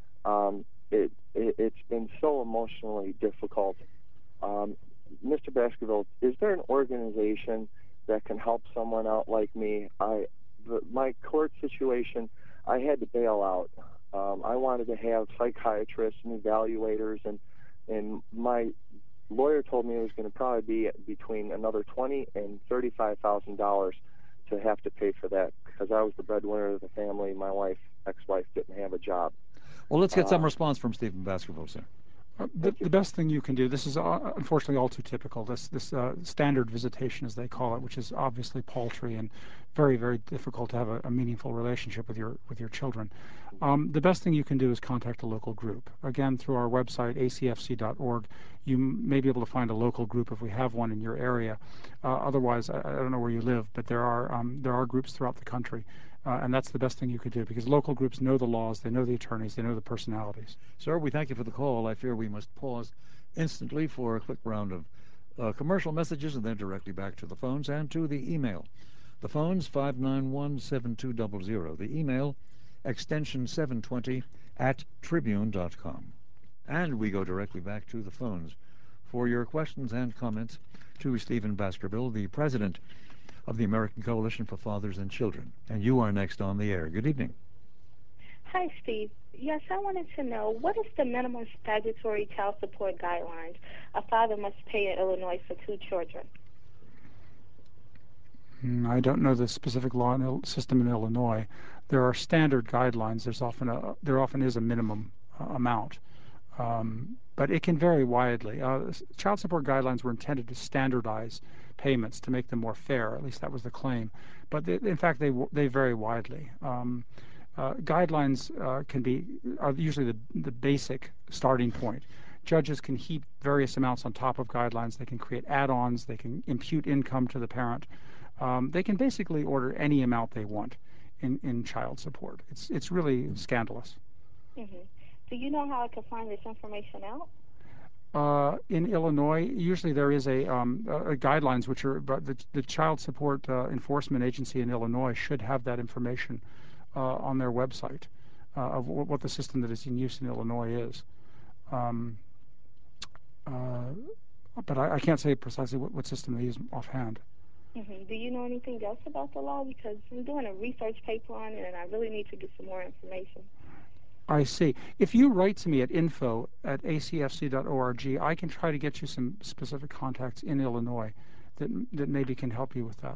D: It's been so emotionally difficult. Mr. Baskerville, is there an organization that can help someone out like me? My court situation, I had to bail out. I wanted to have psychiatrists and evaluators, and my lawyer told me it was going to probably be between another $20,000 and $35,000 to have to pay for that because I was the breadwinner of the family. My ex-wife, didn't have a job.
A: Well, let's get some response from Stephen Baskerville, sir.
B: The best thing you can do, this is unfortunately all too typical, this standard visitation, as they call it, which is obviously paltry and very, very difficult to have a meaningful relationship with your children. The best thing you can do is contact a local group. Again, through our website, acfc.org, you may be able to find a local group if we have one in your area. Otherwise, I don't know where you live, but there are groups throughout the country. And that's the best thing you could do because local groups know the laws, they know the attorneys, they know the personalities.
A: Sir, we thank you for the call. I fear we must pause instantly for a quick round of commercial messages and then directly back to the phones and to the email. The phone's 591-7200. The email, extension 720 at tribune.com. And we go directly back to the phones for your questions and comments to Stephen Baskerville, the president of the American Coalition for Fathers and Children. And you are next on the air. Good evening.
E: Hi, Steve. Yes, I wanted to know, what is the minimum statutory child support guidelines a father must pay in Illinois for 2 children?
B: I don't know the specific law system in Illinois. There are standard guidelines. There often is a minimum amount. But it can vary widely. Child support guidelines were intended to standardize payments to make them more fair. At least that was the claim. But in fact, they vary widely. Guidelines are usually the basic starting point. Judges can heap various amounts on top of guidelines. They can create add-ons. They can impute income to the parent. They can basically order any amount they want in child support. It's really scandalous.
E: Mm-hmm. Do you know how I can find this information out?
B: In Illinois, usually there is a guidelines which are, but the Child Support Enforcement Agency in Illinois should have that information on their website of what the system that is in use in Illinois is. But I can't say precisely what system they use offhand.
E: Mm-hmm. Do you know anything else about the law? Because I'm doing a research paper on it, and I really need to get some more information.
B: I see. If you write to me at info@acfc.org, I can try to get you some specific contacts in Illinois that maybe can help you with that.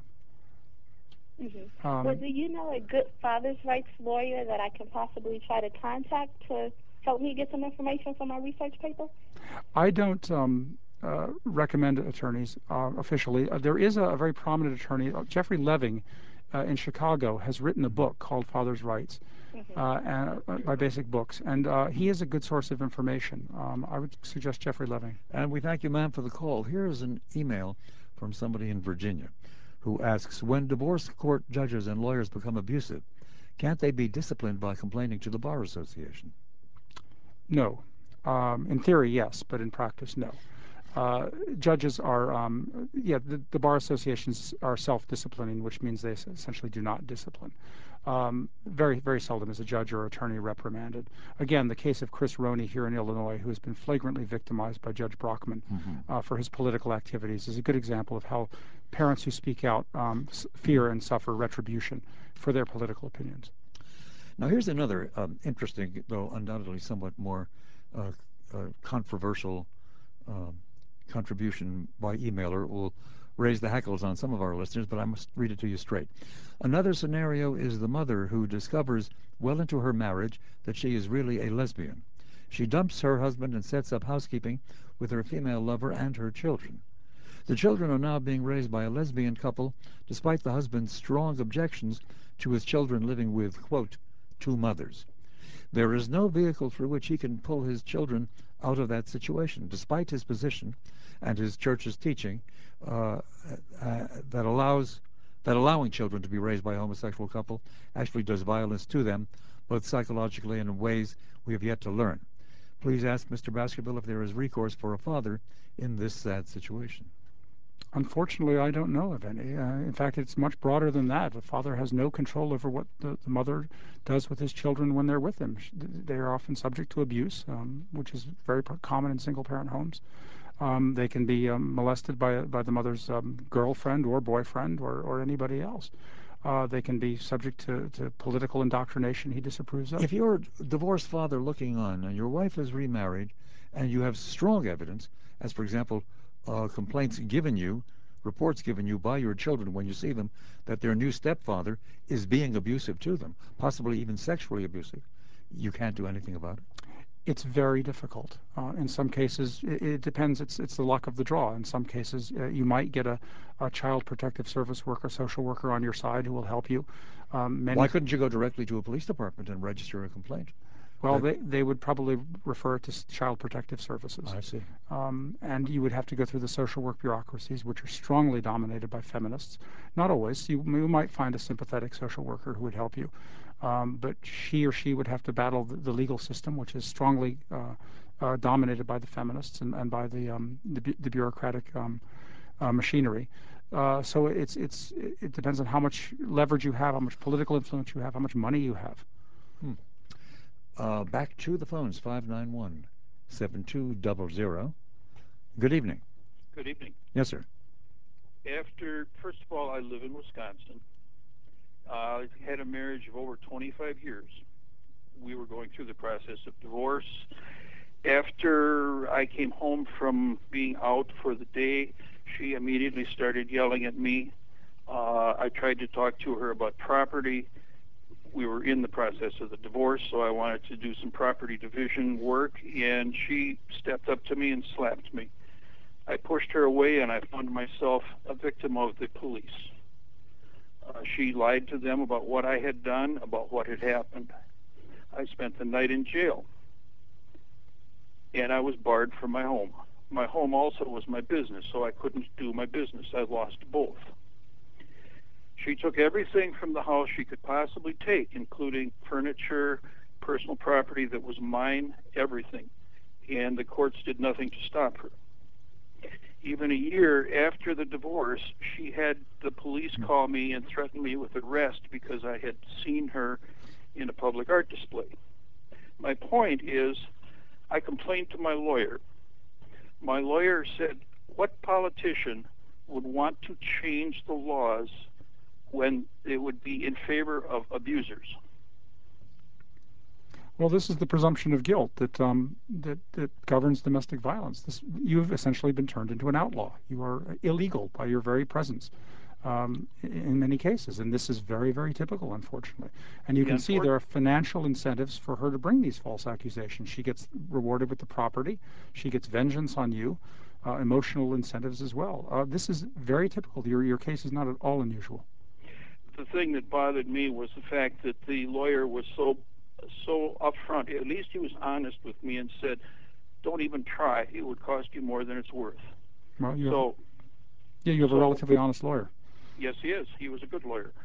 E: Mm-hmm. Well, do you know a good father's rights lawyer that I can possibly try to contact to help me get some information for my research paper?
B: I don't recommend attorneys officially. There is a very prominent attorney, Jeffrey Leving, in Chicago, has written a book called Father's Rights by Basic Books, and he is a good source of information. I would suggest Jeffrey Leving.
A: And we thank you, ma'am, for the call. Here is an email from somebody in Virginia who asks, when divorce court judges and lawyers become abusive, can't they be disciplined by complaining to the Bar Association?
B: No. In theory, yes, but in practice, no. Judges are, the bar associations are self-disciplining, which means they essentially do not discipline. Very, very seldom is a judge or attorney reprimanded. Again, the case of Chris Roney here in Illinois, who has been flagrantly victimized by Judge Brockman for his political activities, is a good example of how parents who speak out fear and suffer retribution for their political opinions.
A: Now, here's another interesting, though undoubtedly somewhat more controversial contribution by emailer. It will raise the hackles on some of our listeners, but I must read it to you straight. Another scenario is the mother who discovers well into her marriage that she is really a lesbian. She dumps her husband and sets up housekeeping with her female lover and her children. The children are now being raised by a lesbian couple, despite the husband's strong objections to his children living with, quote, two mothers. There is no vehicle through which he can pull his children out of that situation, despite his position and his church's teaching that allowing children to be raised by a homosexual couple actually does violence to them, both psychologically and in ways we have yet to learn. Please ask Mr. Baskerville if there is recourse for a father in this sad situation.
B: Unfortunately, I don't know of any. In fact, it's much broader than that. The father has no control over what the mother does with his children when they're with him. They are often subject to abuse, which is very common in single-parent homes. They can be molested by the mother's girlfriend or boyfriend or anybody else. They can be subject to political indoctrination he disapproves of.
A: If you're a divorced father looking on and your wife is remarried and you have strong evidence, as for example, complaints given you, reports given you by your children when you see them, that their new stepfather is being abusive to them, possibly even sexually abusive, you can't do anything about it?
B: It's very difficult. In some cases, it depends. It's the luck of the draw. In some cases, you might get a child protective service worker, social worker on your side who will help you.
A: Why couldn't you go directly to a police department and register a complaint?
B: Well, they would probably refer it to Child Protective Services.
A: I see.
B: And you would have to go through the social work bureaucracies, which are strongly dominated by feminists. Not always. You might find a sympathetic social worker who would help you. But he or she would have to battle the legal system, which is strongly dominated by the feminists and by the bureaucratic machinery. So it depends on how much leverage you have, how much political influence you have, how much money you have.
A: Back to the phones, 591-7200. Good evening.
F: Good evening.
A: Yes, sir.
F: First of all, I live in Wisconsin. I had a marriage of over 25 years. We were going through the process of divorce. After I came home from being out for the day, she immediately started yelling at me. I tried to talk to her about property. We were in the process of the divorce, so I wanted to do some property division work, and she stepped up to me and slapped me. I pushed her away, and I found myself a victim of the police. She lied to them about what I had done, about what had happened. I spent the night in jail, and I was barred from my home. My home also was my business, so I couldn't do my business. I lost both. She took everything from the house she could possibly take, including furniture, personal property that was mine, everything. And the courts did nothing to stop her. Even a year after the divorce, she had the police call me and threaten me with arrest because I had seen her in a public art display. My point is, I complained to my lawyer. My lawyer said, what politician would want to change the laws when it would be in favor of abusers?
B: Well, this is the presumption of guilt that governs domestic violence. You've essentially been turned into an outlaw. You are illegal by your very presence. in many cases, and this is very, very typical, unfortunately. And you
F: Yeah,
B: can see there are financial incentives for her to bring these false accusations. She gets rewarded with the property, she gets vengeance on you, emotional incentives as well. This is very typical. Your case is not at all unusual.
F: The thing that bothered me was the fact that the lawyer was so upfront. At least he was honest with me and said, "Don't even try. It would cost you more than it's worth."
B: Well,
F: So
B: you have a relatively honest lawyer.
F: yes, he is. He was a good lawyer.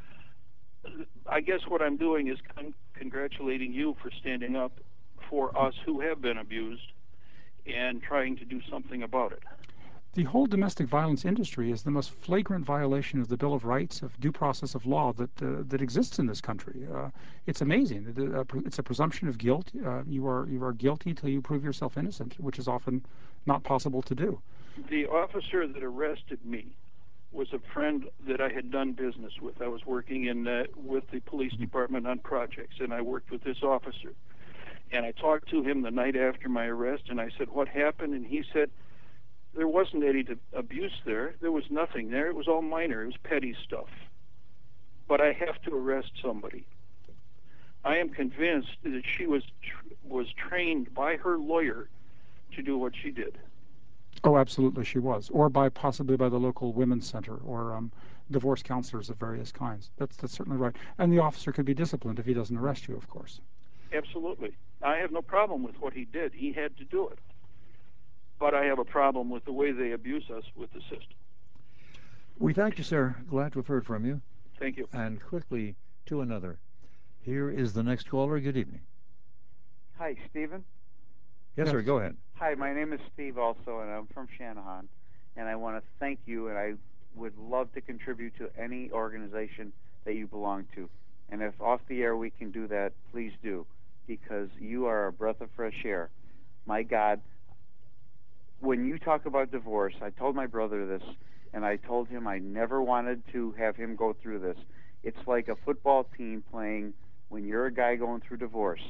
F: I guess what I'm doing is congratulating you for standing up for us who have been abused and trying to do something about it.
B: The whole domestic violence industry is the most flagrant violation of the Bill of Rights, of due process of law that exists in this country. It's amazing. It's a presumption of guilt. You are guilty till you prove yourself innocent, which is often not possible to do.
F: The officer that arrested me was a friend that I had done business with. I was working with the police department on projects, and I worked with this officer. And I talked to him the night after my arrest, and I said, "What happened?" And he said, "There wasn't any abuse there. There was nothing there. It was all minor. It was petty stuff. But I have to arrest somebody." I am convinced that she was trained by her lawyer to do what she did.
B: Oh, absolutely, she was, or possibly by the local women's center or divorce counselors of various kinds. That's certainly right. And the officer could be disciplined if he doesn't arrest you, of course.
F: Absolutely. I have no problem with what he did. He had to do it. But I have a problem with the way they abuse us with the system.
A: We thank you, sir. Glad to have heard from you.
F: Thank you.
A: And quickly to another. Here is the next caller. Good evening.
G: Hi, Stephen.
A: Yes, sir. Go ahead.
G: Hi, my name is Steve also, and I'm from Shanahan. And I want to thank you, and I would love to contribute to any organization that you belong to. And if off the air we can do that, please do, because you are a breath of fresh air. My God, when you talk about divorce, I told my brother this, and I told him I never wanted to have him go through this. It's like a football team playing when you're a guy going through divorce,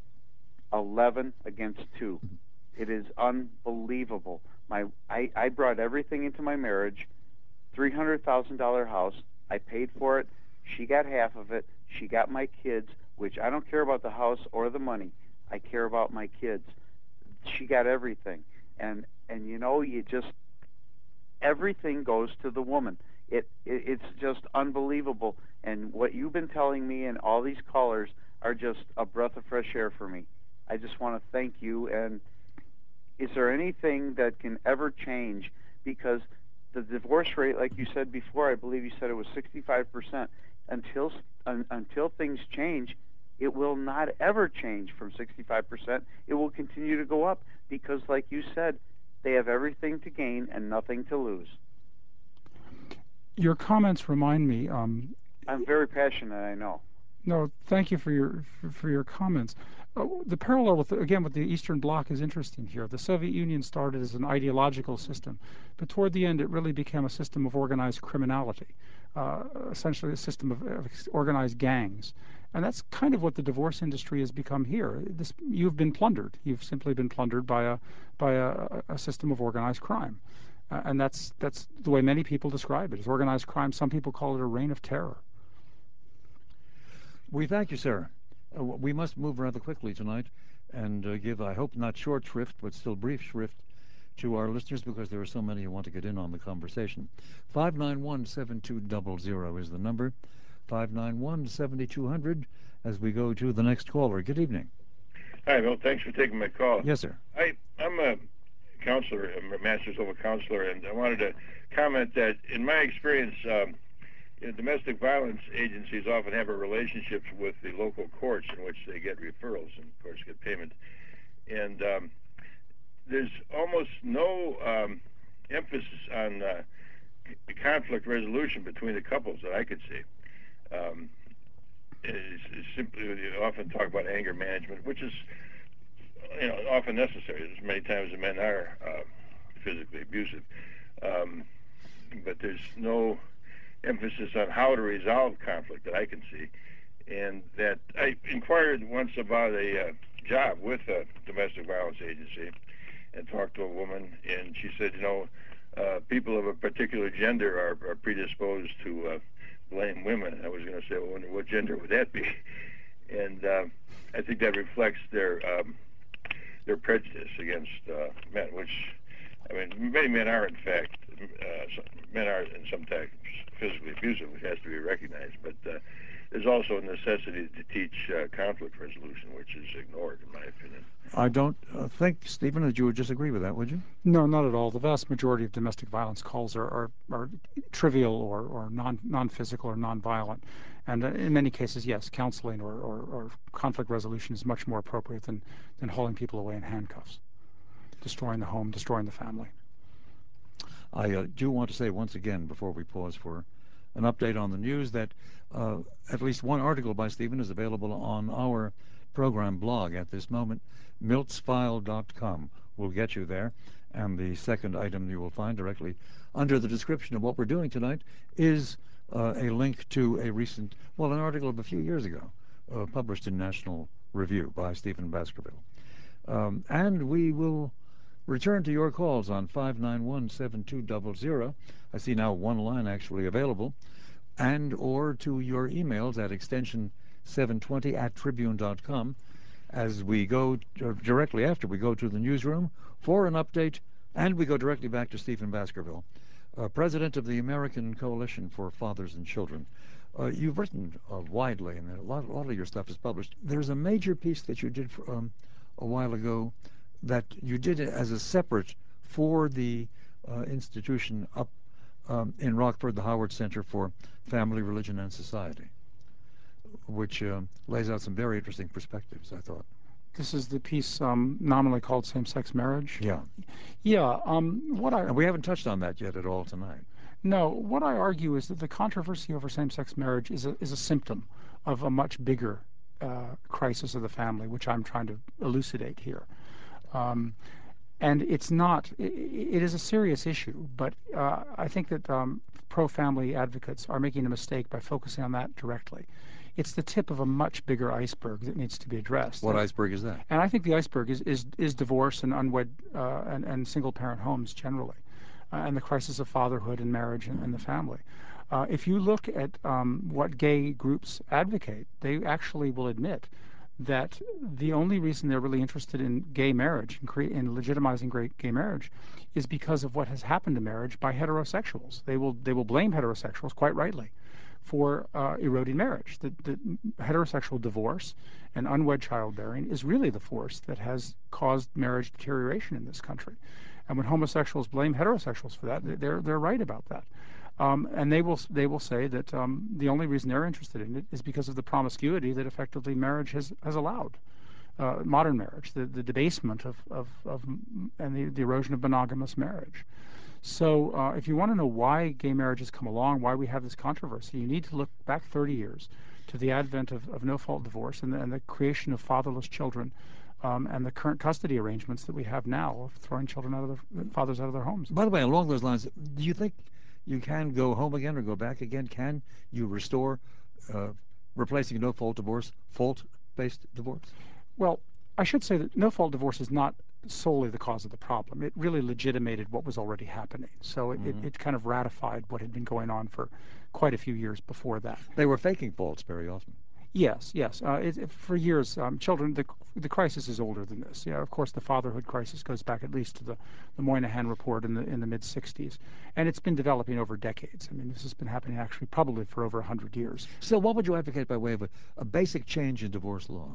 G: 11 against 2. It is unbelievable. I brought everything into my marriage, $300,000 house. I paid for it. She got half of it. She got my kids, which I don't care about the house or the money. I care about my kids. She got everything. And you know, everything goes to the woman. It's just unbelievable. And what you've been telling me and all these callers are just a breath of fresh air for me. I just want to thank you. And is there anything that can ever change? Because the divorce rate, like you said before, I believe you said it was 65%. Until things change, it will not ever change from 65%. It will continue to go up because, like you said, they have everything to gain and nothing to lose.
B: Your comments remind me.
G: I'm very passionate, I know.
B: No, thank you for your comments. The parallel with the Eastern Bloc is interesting here. The Soviet Union started as an ideological system, but toward the end it really became a system of organized criminality, essentially a system of organized gangs. And that's kind of what the divorce industry has become here. You've been plundered. You've simply been plundered by a system of organized crime. And that's the way many people describe it, as organized crime. Some people call it a reign of terror.
A: We thank you, sir. We must move rather quickly tonight and give, I hope, not short shrift, but still brief shrift to our listeners because there are so many who want to get in on the conversation. 591-7200 is the number. 591-7200 as we go to the next caller. Good evening.
H: Hi, Bill. Thanks for taking my call.
A: Yes, sir.
H: I'm a counselor, a master's level counselor, and I wanted to comment that in my experience, domestic violence agencies often have a relationships with the local courts in which they get referrals and, of course, get payment. And there's almost no emphasis on conflict resolution between the couples that I could see. It's simply, you often talk about anger management, which is often necessary. As many times the men are physically abusive. But there's no emphasis on how to resolve conflict that I can see. And that I inquired once about a job with a domestic violence agency and talked to a woman, and she said, people of a particular gender are predisposed to blame women. I was going to say, well, what gender would that be? And I think that reflects their prejudice against men, which, I mean, many men are, in fact, men are in some times physically abusive, which has to be recognized, but there's also a necessity to teach conflict resolution, which is ignored, in my opinion.
A: I don't think, Stephen, that you would disagree with that, would you?
B: No, not at all. The vast majority of domestic violence calls are trivial or non-physical or non-violent. And in many cases, yes, counseling or conflict resolution is much more appropriate than hauling people away in handcuffs, destroying the home, destroying the family.
A: I do want to say once again, before we pause for an update on the news, that at least one article by Stephen is available on our program blog at this moment. miltsfile.com will get you there. And the second item you will find directly under the description of what we're doing tonight is a link to a recent, well, an article of a few years ago, published in National Review by Stephen Baskerville. And we will return to your calls on 591-7200. I see now one line actually available. And or to your emails at extension 720 at tribune.com as we go directly after we go to the newsroom for an update, and we go directly back to Stephen Baskerville, president of the American Coalition for Fathers and Children. You've written widely, and a lot of your stuff is published. There's a major piece that you did a while ago that you did as a separate for the institution up in Rockford, the Howard Center for Family, Religion, and Society, which lays out some very interesting perspectives, I thought.
B: This is the piece nominally called same-sex marriage?
A: Yeah.
B: Yeah.
A: And we haven't touched on that yet at all tonight.
B: No. What I argue is that the controversy over same-sex marriage is a symptom of a much bigger crisis of the family, which I'm trying to elucidate here. And it's not, it is a serious issue, but I think that pro-family advocates are making a mistake by focusing on that directly. It's the tip of a much bigger iceberg that needs to be addressed.
A: What iceberg is that?
B: And I think the iceberg is divorce and unwed and single-parent homes generally, and the crisis of fatherhood and marriage and the family. If you look at what gay groups advocate, they actually will admit that the only reason they're really interested in gay marriage and in legitimizing gay marriage is because of what has happened to marriage by heterosexuals. They will blame heterosexuals, quite rightly, for eroding marriage. That heterosexual divorce and unwed childbearing is really the force that has caused marriage deterioration in this country. And when homosexuals blame heterosexuals for that, they're right about that. And they will say that the only reason they're interested in it is because of the promiscuity that effectively marriage has allowed. Modern marriage, the debasement and the erosion of monogamous marriage. So if you want to know why gay marriage has come along, why we have this controversy, you need to look back 30 years to the advent of no-fault divorce and the creation of fatherless children, and the current custody arrangements that we have now of throwing fathers out of their homes.
A: By the way, along those lines, do you think you can go home again or go back again? Can you restore replacing no-fault divorce, fault-based divorce?
B: Well, I should say that no-fault divorce is not solely the cause of the problem. It really legitimated what was already happening. So it kind of ratified what had been going on for quite a few years before that.
A: They were faking faults very often.
B: Yes. For years, children, the crisis is older than this. Yeah, of course, the fatherhood crisis goes back at least to the Moynihan Report in the mid-'60s. And it's been developing over decades. I mean, this has been happening actually probably for over 100 years.
A: So what would you advocate by way of a basic change in divorce law?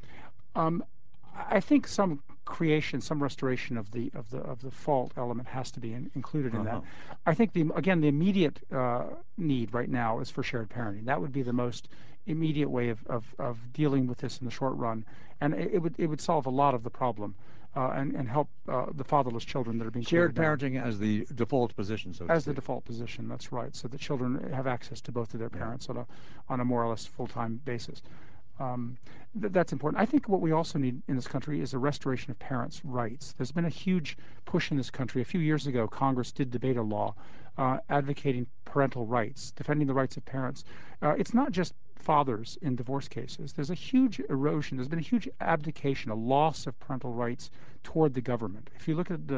B: I think some restoration of the fault element has to be included in that. I think the immediate need right now is for shared parenting. That would be the most immediate way of dealing with this in the short run, and it would solve a lot of the problem and help the fatherless children that are being
A: shared parenting as the default position, so to
B: as
A: speak.
B: the default position. That's right. So the children have access to both of their parents on a more or less full-time basis. That's important. I think what we also need in this country is a restoration of parents' rights. There's been a huge push in this country. A few years ago, Congress did debate a law advocating parental rights, defending the rights of parents. It's not just fathers in divorce cases. There's a huge erosion. There's been a huge abdication, a loss of parental rights toward the government. If you look at the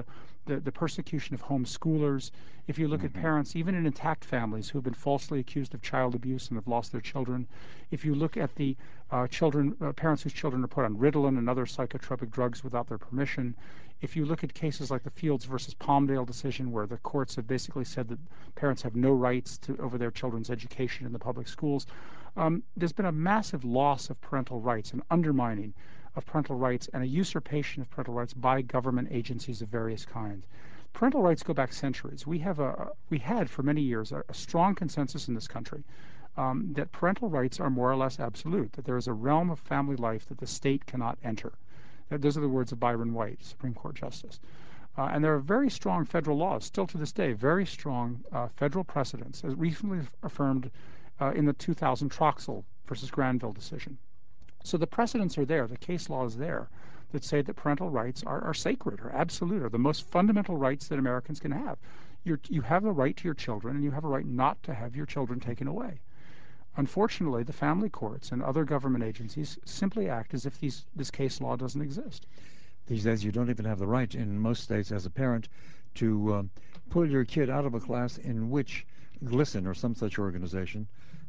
B: the persecution of homeschoolers, if you look at parents, even in intact families, who have been falsely accused of child abuse and have lost their children, if you look at the parents whose children are put on Ritalin and other psychotropic drugs without their permission, if you look at cases like the Fields versus Palmdale decision, where the courts have basically said that parents have no rights over their children's education in the public schools, there's been a massive loss of parental rights, an undermining of parental rights, and a usurpation of parental rights by government agencies of various kinds. Parental rights go back centuries. We had for many years a strong consensus in this country that parental rights are more or less absolute, that there is a realm of family life that the state cannot enter. Those are the words of Byron White, Supreme Court Justice. And there are very strong federal laws, still to this day, very strong federal precedents, as recently affirmed in the 2000 Troxel versus Granville decision. So the precedents are there, the case law is there, that say that parental rights are sacred, are absolute, are the most fundamental rights that Americans can have. You have a right to your children, and you have a right not to have your children taken away. Unfortunately, the family courts and other government agencies simply act as if this case law doesn't exist.
A: These days, you don't even have the right in most states as a parent to pull your kid out of a class in which GLSEN or some such organization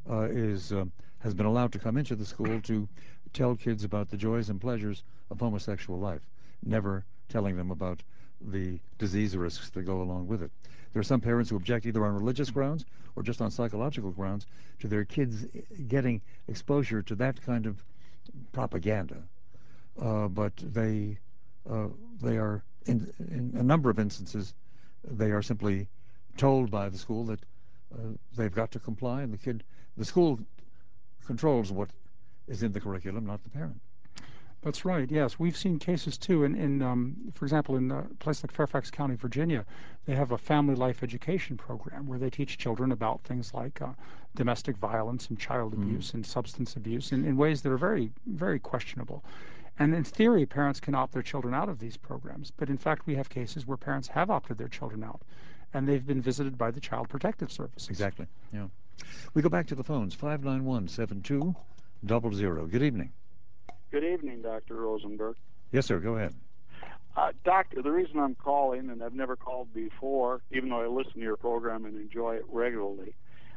A: has been allowed to come into the school to tell kids about the joys and pleasures of homosexual life, never telling them about the disease risks that go along with it. There are some parents who object either on religious grounds or just on psychological grounds to their kids getting exposure to that kind of propaganda. But they are, in a number of instances, they are simply told by the school that they've got to comply, and the school controls what is in the curriculum, not the parent.
B: That's right, yes. We've seen cases, too, for example, in a place like Fairfax County, Virginia, they have a family life education program where they teach children about things like domestic violence and child abuse and substance abuse in ways that are very, very questionable. And in theory, parents can opt their children out of these programs. But in fact, we have cases where parents have opted their children out, and they've been visited by the Child Protective Services.
A: Exactly, yeah. We go back to the phones, 591-7200. Good evening.
I: Good evening, Dr. Rosenberg.
A: Yes, sir, go ahead.
I: Doctor, the reason I'm calling, and I've never called before, even though I listen to your program and enjoy it regularly,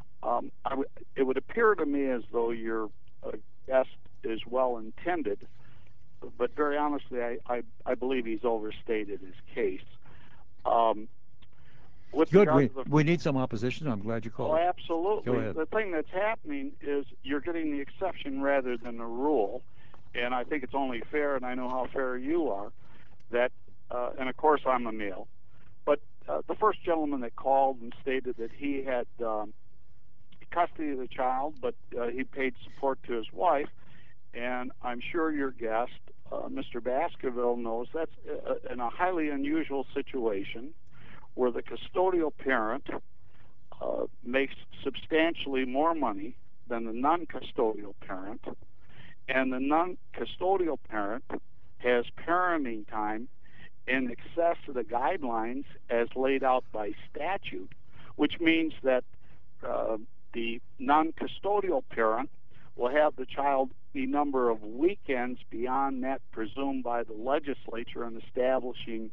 I: it would appear to me as though your guest is well-intended, but very honestly, I believe he's overstated his case.
A: Good. We need some opposition. I'm glad you called.
I: Oh, absolutely.
A: Go ahead.
I: The thing that's happening is you're getting the exception rather than the rule, and I think it's only fair, and I know how fair you are, that, and of course I'm a male, but the first gentleman that called and stated that he had custody of the child, but he paid support to his wife, and I'm sure your guest, Mr. Baskerville, knows that's in a highly unusual situation where the custodial parent makes substantially more money than the non-custodial parent, and the non-custodial parent has parenting time in excess of the guidelines as laid out by statute, which means that the non-custodial parent will have the child the number of weekends beyond that presumed by the legislature in establishing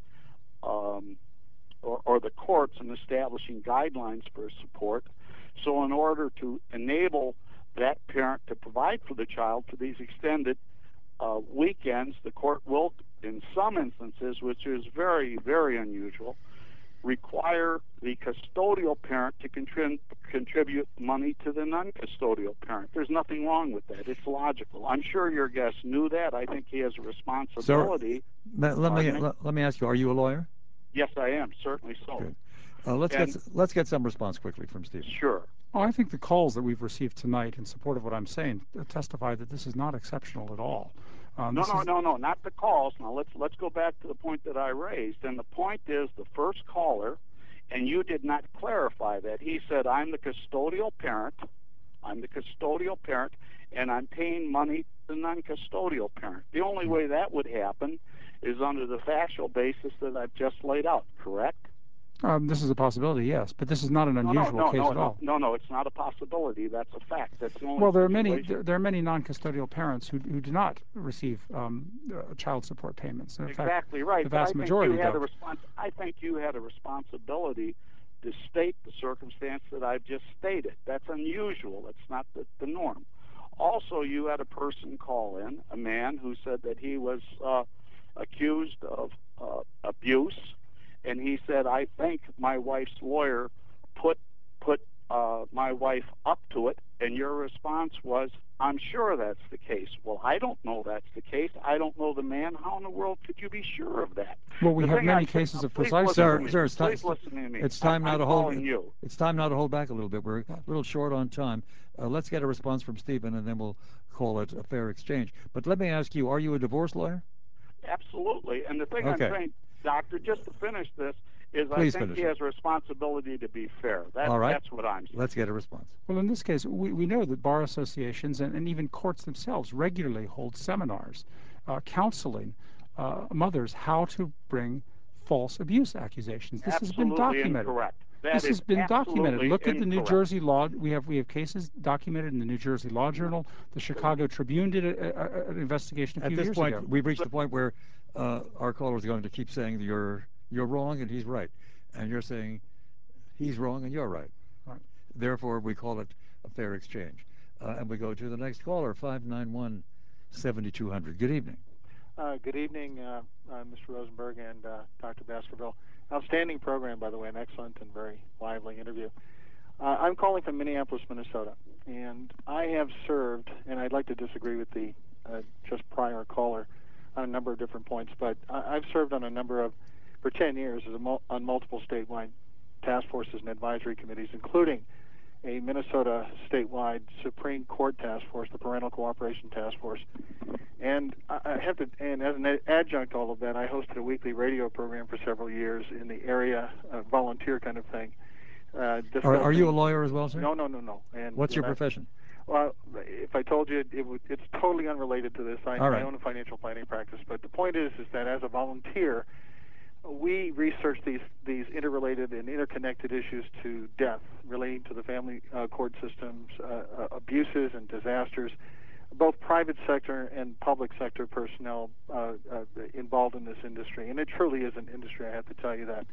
I: or the courts in establishing guidelines for support. So in order to enable that parent to provide for the child for these extended weekends, the court will, in some instances, which is very, very unusual, require the custodial parent to contribute money to the non-custodial parent. There's nothing wrong with that. It's logical. I'm sure your guest knew that. I think he has a responsibility.
A: Sir, let me ask you, are you a lawyer?
I: Yes, I am, certainly so.
A: Good. Let's get some response quickly from Stephen.
I: Sure.
B: Well, I think the calls that we've received tonight in support of what I'm saying testify that this is not exceptional at all.
I: No, not the calls. Now let's go back to the point that I raised. And the point is the first caller, and you did not clarify that. He said, I'm the custodial parent, and I'm paying money to the non-custodial parent. The only way that would happen is under the factual basis that I've just laid out, correct?
B: This is a possibility, yes, but this is not an unusual case at all.
I: No. It's not a possibility. That's a fact. That's the only
B: Well, there
I: situation.
B: are many non-custodial parents who do not receive child support payments. In
I: Exactly
B: fact,
I: right.
B: the
I: But
B: vast majority don't.
I: I think you had a responsibility to state the circumstance that I've just stated. That's unusual. It's not the norm. Also, you had a person call in, a man who said that he was accused of abuse, and he said, "I think my wife's lawyer put my wife up to it." And your response was, "I'm sure that's the case." Well, I don't know that's the case. I don't know the man. How in the world could you be sure of that?
B: Well, we have many cases of precise.
A: Sir,
I: please listen to me.
A: It's time now to hold.
I: You.
A: It's time now to hold back a little bit. We're a little short on time. Let's get a response from Stephen, and then we'll call it a fair exchange. But let me ask you: are you a divorce lawyer?
I: Absolutely. And the thing I'm saying, Doctor, just to finish this, is
A: Please
I: I think he has a responsibility to be fair.
A: All right.
I: That's what I'm saying.
A: Let's get a response.
B: Well, in this case, we know that bar associations and even courts themselves regularly hold seminars counseling mothers how to bring false abuse accusations. This has been documented.
I: Incorrect.
B: This has been documented. Look at the New
I: incorrect.
B: Jersey law. We have cases documented in the New Jersey Law Journal. The Chicago Tribune did an investigation a few years ago.
A: At this point, we've reached the point where our caller is going to keep saying that you're wrong and he's right, and you're saying he's wrong and you're right. Therefore, we call it a fair exchange. And we go to the next caller, 591-7200. Good evening.
J: Good evening, Mr. Rosenberg and Dr. Baskerville. Outstanding program, by the way, an excellent and very lively interview. I'm calling from Minneapolis, Minnesota, and I have served, and I'd like to disagree with the just prior caller on a number of different points, but I've served on for 10 years on multiple statewide task forces and advisory committees, including a Minnesota statewide Supreme Court task force, the Parental Cooperation Task Force. And and as an adjunct to all of that, I hosted a weekly radio program for several years in the area, volunteer kind of thing.
A: Are you a lawyer as well, sir?
J: No. And
A: what's your profession?
J: Well, if I told you, it's totally unrelated to this. I own a financial planning practice. But the point is that as a volunteer, we research these interrelated and interconnected issues to death relating to the family court systems, abuses and disasters, both private sector and public sector personnel involved in this industry. And it truly is an industry, I have to tell you that.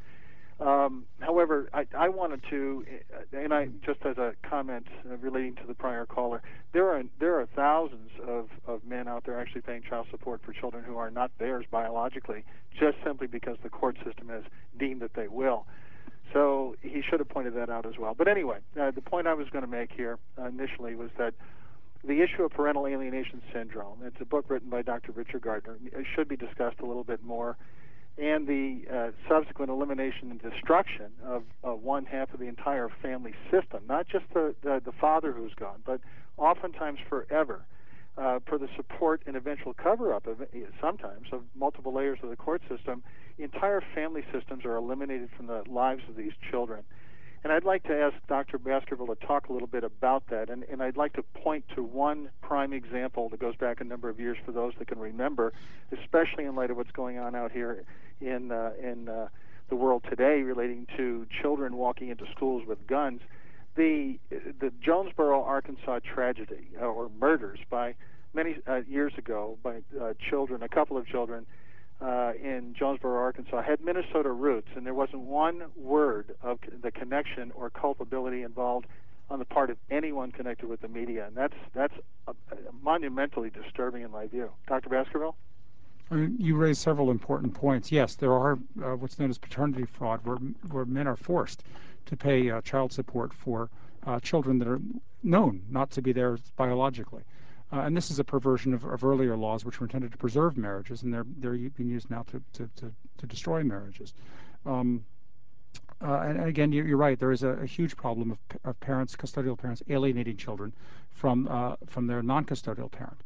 J: However, I wanted to, and I just as a comment relating to the prior caller, there are thousands of men out there actually paying child support for children who are not theirs biologically, just simply because the court system has deemed that they will. So he should have pointed that out as well. But anyway, the point I was going to make here initially was that the issue of parental alienation syndrome, it's a book written by Dr. Richard Gardner, it should be discussed a little bit more, and the subsequent elimination and destruction of one half of the entire family system, not just the father who's gone, but oftentimes forever, for the support and eventual cover-up of sometimes of multiple layers of the court system, entire family systems are eliminated from the lives of these children. And I'd like to ask Dr. Baskerville to talk a little bit about that, and I'd like to point to one prime example that goes back a number of years for those that can remember, especially in light of what's going on out here in the world today relating to children walking into schools with guns. The Jonesboro, Arkansas tragedy, or murders by many years ago by children, a couple of children, in Jonesboro, Arkansas, had Minnesota roots, and there wasn't one word of the connection or culpability involved on the part of anyone connected with the media, and that's monumentally disturbing in my view. Dr. Baskerville?
B: I mean, you raised several important points. Yes, there are what's known as paternity fraud, where men are forced to pay child support for children that are known not to be theirs biologically. And this is a perversion of earlier laws which were intended to preserve marriages, and they're being used now to destroy marriages. And again, you're right. There is a huge problem of parents, custodial parents, alienating children from their non-custodial parent.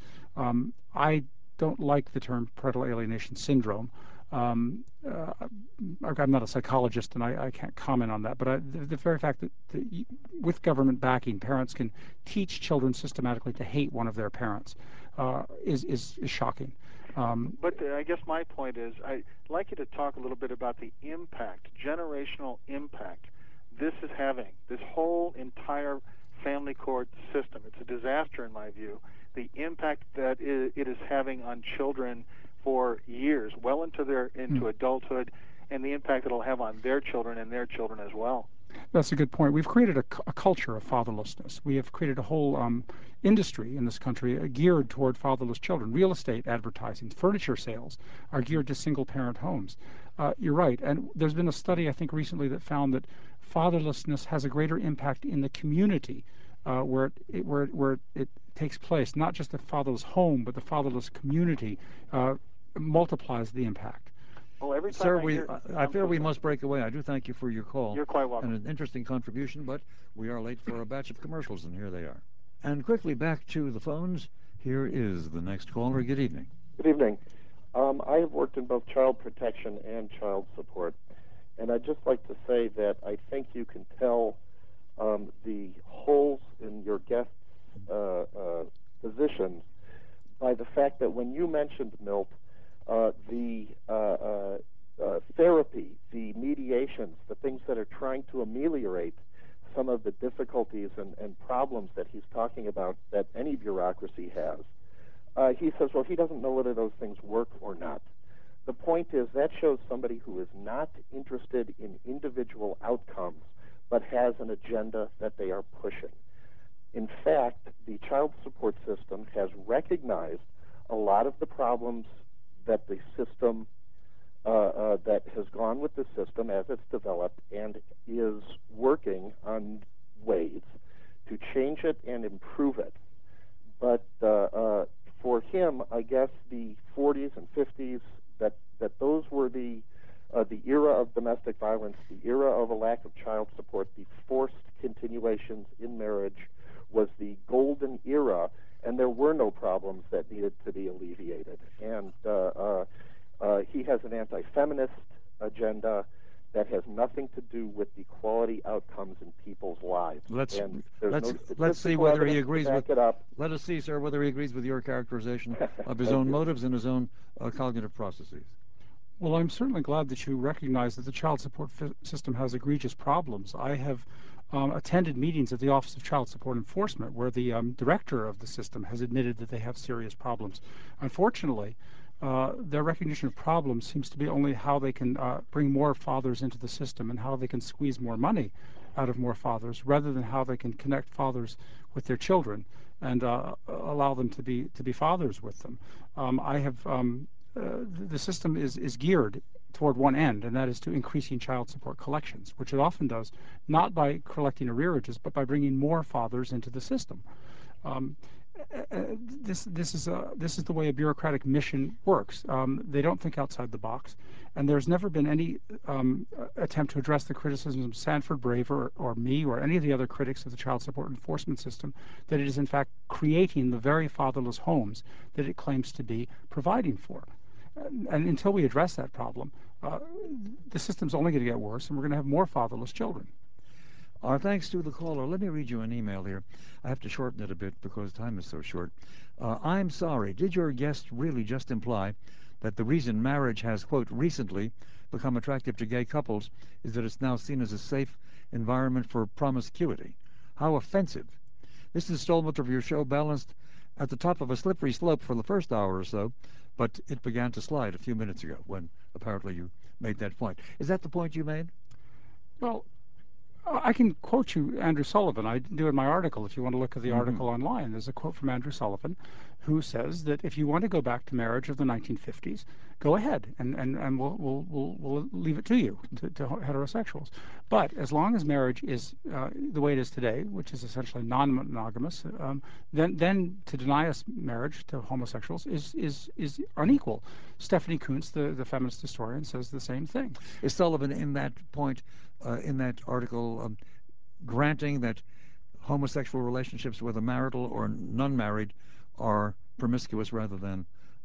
B: I don't like the term parental alienation syndrome. I'm not a psychologist, and I can't comment on that. But the very fact that with government backing, parents can teach children systematically to hate one of their parents. is shocking.
J: But I guess my point is, I'd like you to talk a little bit about the impact, generational impact this is having, this whole entire family court system. It's a disaster in my view. The impact that it is having on children for years, well into adulthood, and the impact it'll have on their children and their children as well.
B: That's a good point. We've created a culture of fatherlessness. We have created a whole industry in this country geared toward fatherless children. Real estate advertising, furniture sales are geared to single-parent homes. You're right. And there's been a study, I think, recently that found that fatherlessness has a greater impact in the community where it takes place. Not just the fatherless home, but the fatherless community multiplies the impact.
J: Well, every time
A: Sir, I fear we must break away. I do thank you for your call.
J: You're quite welcome.
A: And an interesting contribution, but we are late for a batch of commercials, and here they are. And quickly back to the phones. Here is the next caller. Good evening.
D: Good evening. I have worked in both child protection and child support, and I'd just like to say that I think you can tell the holes in your guests' positions by the fact that when you mentioned, Milt, the therapy, the mediations, the things that are trying to ameliorate some of the difficulties and problems that he's talking about that any bureaucracy has, he says, well, he doesn't know whether those things work or not. The point is that shows somebody who is not interested in individual outcomes but has an agenda that they are pushing. In fact, the child support system has recognized a lot of the problems that the system that has gone with the system as it's developed and is working on ways to change it and improve it. But for him, I guess the 40s and 50s, that those were the era of domestic violence, the era of a lack of child support, the forced continuations in marriage was the golden era, and there were no problems that needed to be alleviated. And he has an anti-feminist agenda that has nothing to do with the quality outcomes in people's lives.
A: Let's see whether he agrees with
D: it up.
A: Let us see, sir, whether he agrees with your characterization of his own motives and his own cognitive processes.
B: Well, I'm certainly glad that you recognize that the child support system has egregious problems. I have attended meetings at the Office of Child Support Enforcement where the director of the system has admitted that they have serious problems. Unfortunately, their recognition of problems seems to be only how they can bring more fathers into the system and how they can squeeze more money out of more fathers, rather than how they can connect fathers with their children and allow them to be fathers with them. The system is geared toward one end, and that is to increasing child support collections, which it often does, not by collecting arrearages, but by bringing more fathers into the system. This is the way a bureaucratic mission works. They don't think outside the box, and there's never been any attempt to address the criticisms of Sanford Brave or me or any of the other critics of the child support enforcement system that it is in fact creating the very fatherless homes that it claims to be providing for. And until we address that problem, the system's only going to get worse, and we're going to have more fatherless children.
A: Our thanks to the caller. Let me read you an email here. I have to shorten it a bit because time is so short. I'm sorry. Did your guest really just imply that the reason marriage has, quote, recently become attractive to gay couples is that it's now seen as a safe environment for promiscuity? How offensive. This installment of your show balanced at the top of a slippery slope for the first hour or so, but it began to slide a few minutes ago when apparently you made that point. Is that the point you made?
B: Well, I can quote you Andrew Sullivan. I do in my article, if you want to look at the article online. There's a quote from Andrew Sullivan who says that if you want to go back to marriage of the 1950s, go ahead, and we'll leave it to you, to heterosexuals. But as long as marriage is the way it is today, which is essentially non-monogamous, then to deny us marriage to homosexuals is unequal. Stephanie Kuntz, the feminist historian, says the same thing.
A: Is Sullivan in that point, in that article, granting that homosexual relationships, whether marital or non-married, are promiscuous rather than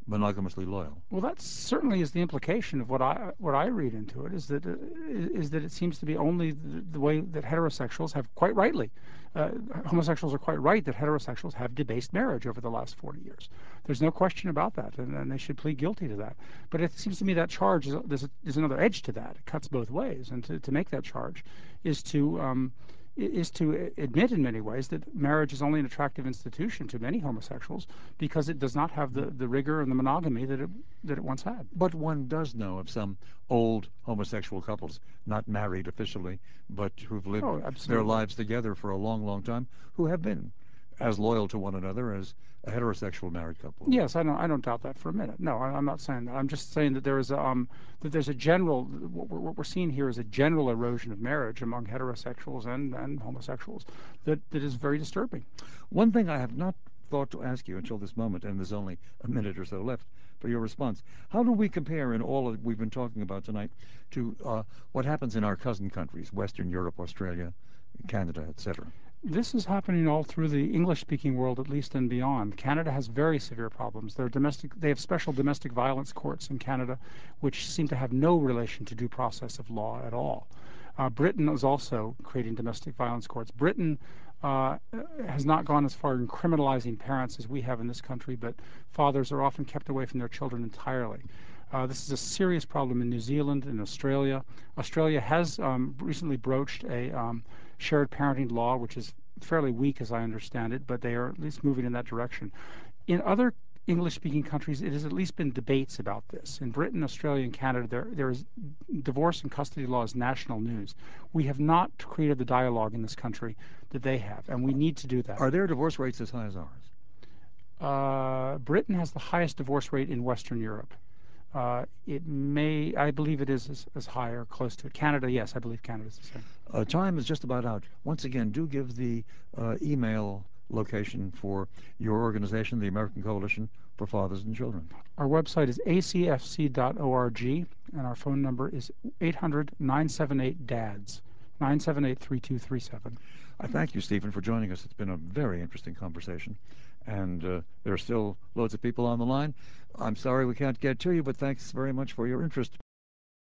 A: monogamously loyal.
B: Well, that certainly is the implication of what I read into it, is that it seems to be only the way that heterosexuals have, quite rightly, homosexuals are quite right that heterosexuals have debased marriage over the last 40 years. There's no question about that, and they should plead guilty to that. But it seems to me that charge, there's another edge to that. It cuts both ways, and to make that charge is to admit in many ways that marriage is only an attractive institution to many homosexuals because it does not have the rigor and the monogamy that it once had.
A: But one does know of some old homosexual couples, not married officially, but who've lived their lives together for a long, long time, who have been as loyal to one another as a heterosexual married couple.
B: Yes, I don't doubt that for a minute. No, I'm not saying that. I'm just saying that there's a general, what we're seeing here is a general erosion of marriage among heterosexuals and homosexuals that is very disturbing.
A: One thing I have not thought to ask you until this moment, and there's only a minute or so left for your response. How do we compare in all that we've been talking about tonight to what happens in our cousin countries, Western Europe, Australia, Canada, etc.?
B: This is happening all through the English-speaking world, at least, and beyond. Canada has very severe problems. They have special domestic violence courts in Canada, which seem to have no relation to due process of law at all. Britain is also creating domestic violence courts. Britain has not gone as far in criminalizing parents as we have in this country, but fathers are often kept away from their children entirely. This is a serious problem in New Zealand and Australia. Australia has recently broached a shared parenting law, which is fairly weak as I understand it, but they are at least moving in that direction. In other English-speaking countries, it has at least been debates about this. In Britain, Australia, and Canada, there is divorce and custody law is national news. We have not created the dialogue in this country that they have, and we need to do that.
A: Are their divorce rates as high as
B: ours? Britain has the highest divorce rate in Western Europe. I believe it is as high or close to it. Canada, yes, I believe Canada is the same.
A: Time is just about out. Once again, do give the email location for your organization, the American Coalition for Fathers and Children.
B: Our website is acfc.org, and our phone number is 800-978-DADS, 978-3237.
A: I thank you, Stephen, for joining us. It's been a very interesting conversation, and there are still loads of people on the line. I'm sorry we can't get to you, but thanks very much for your interest.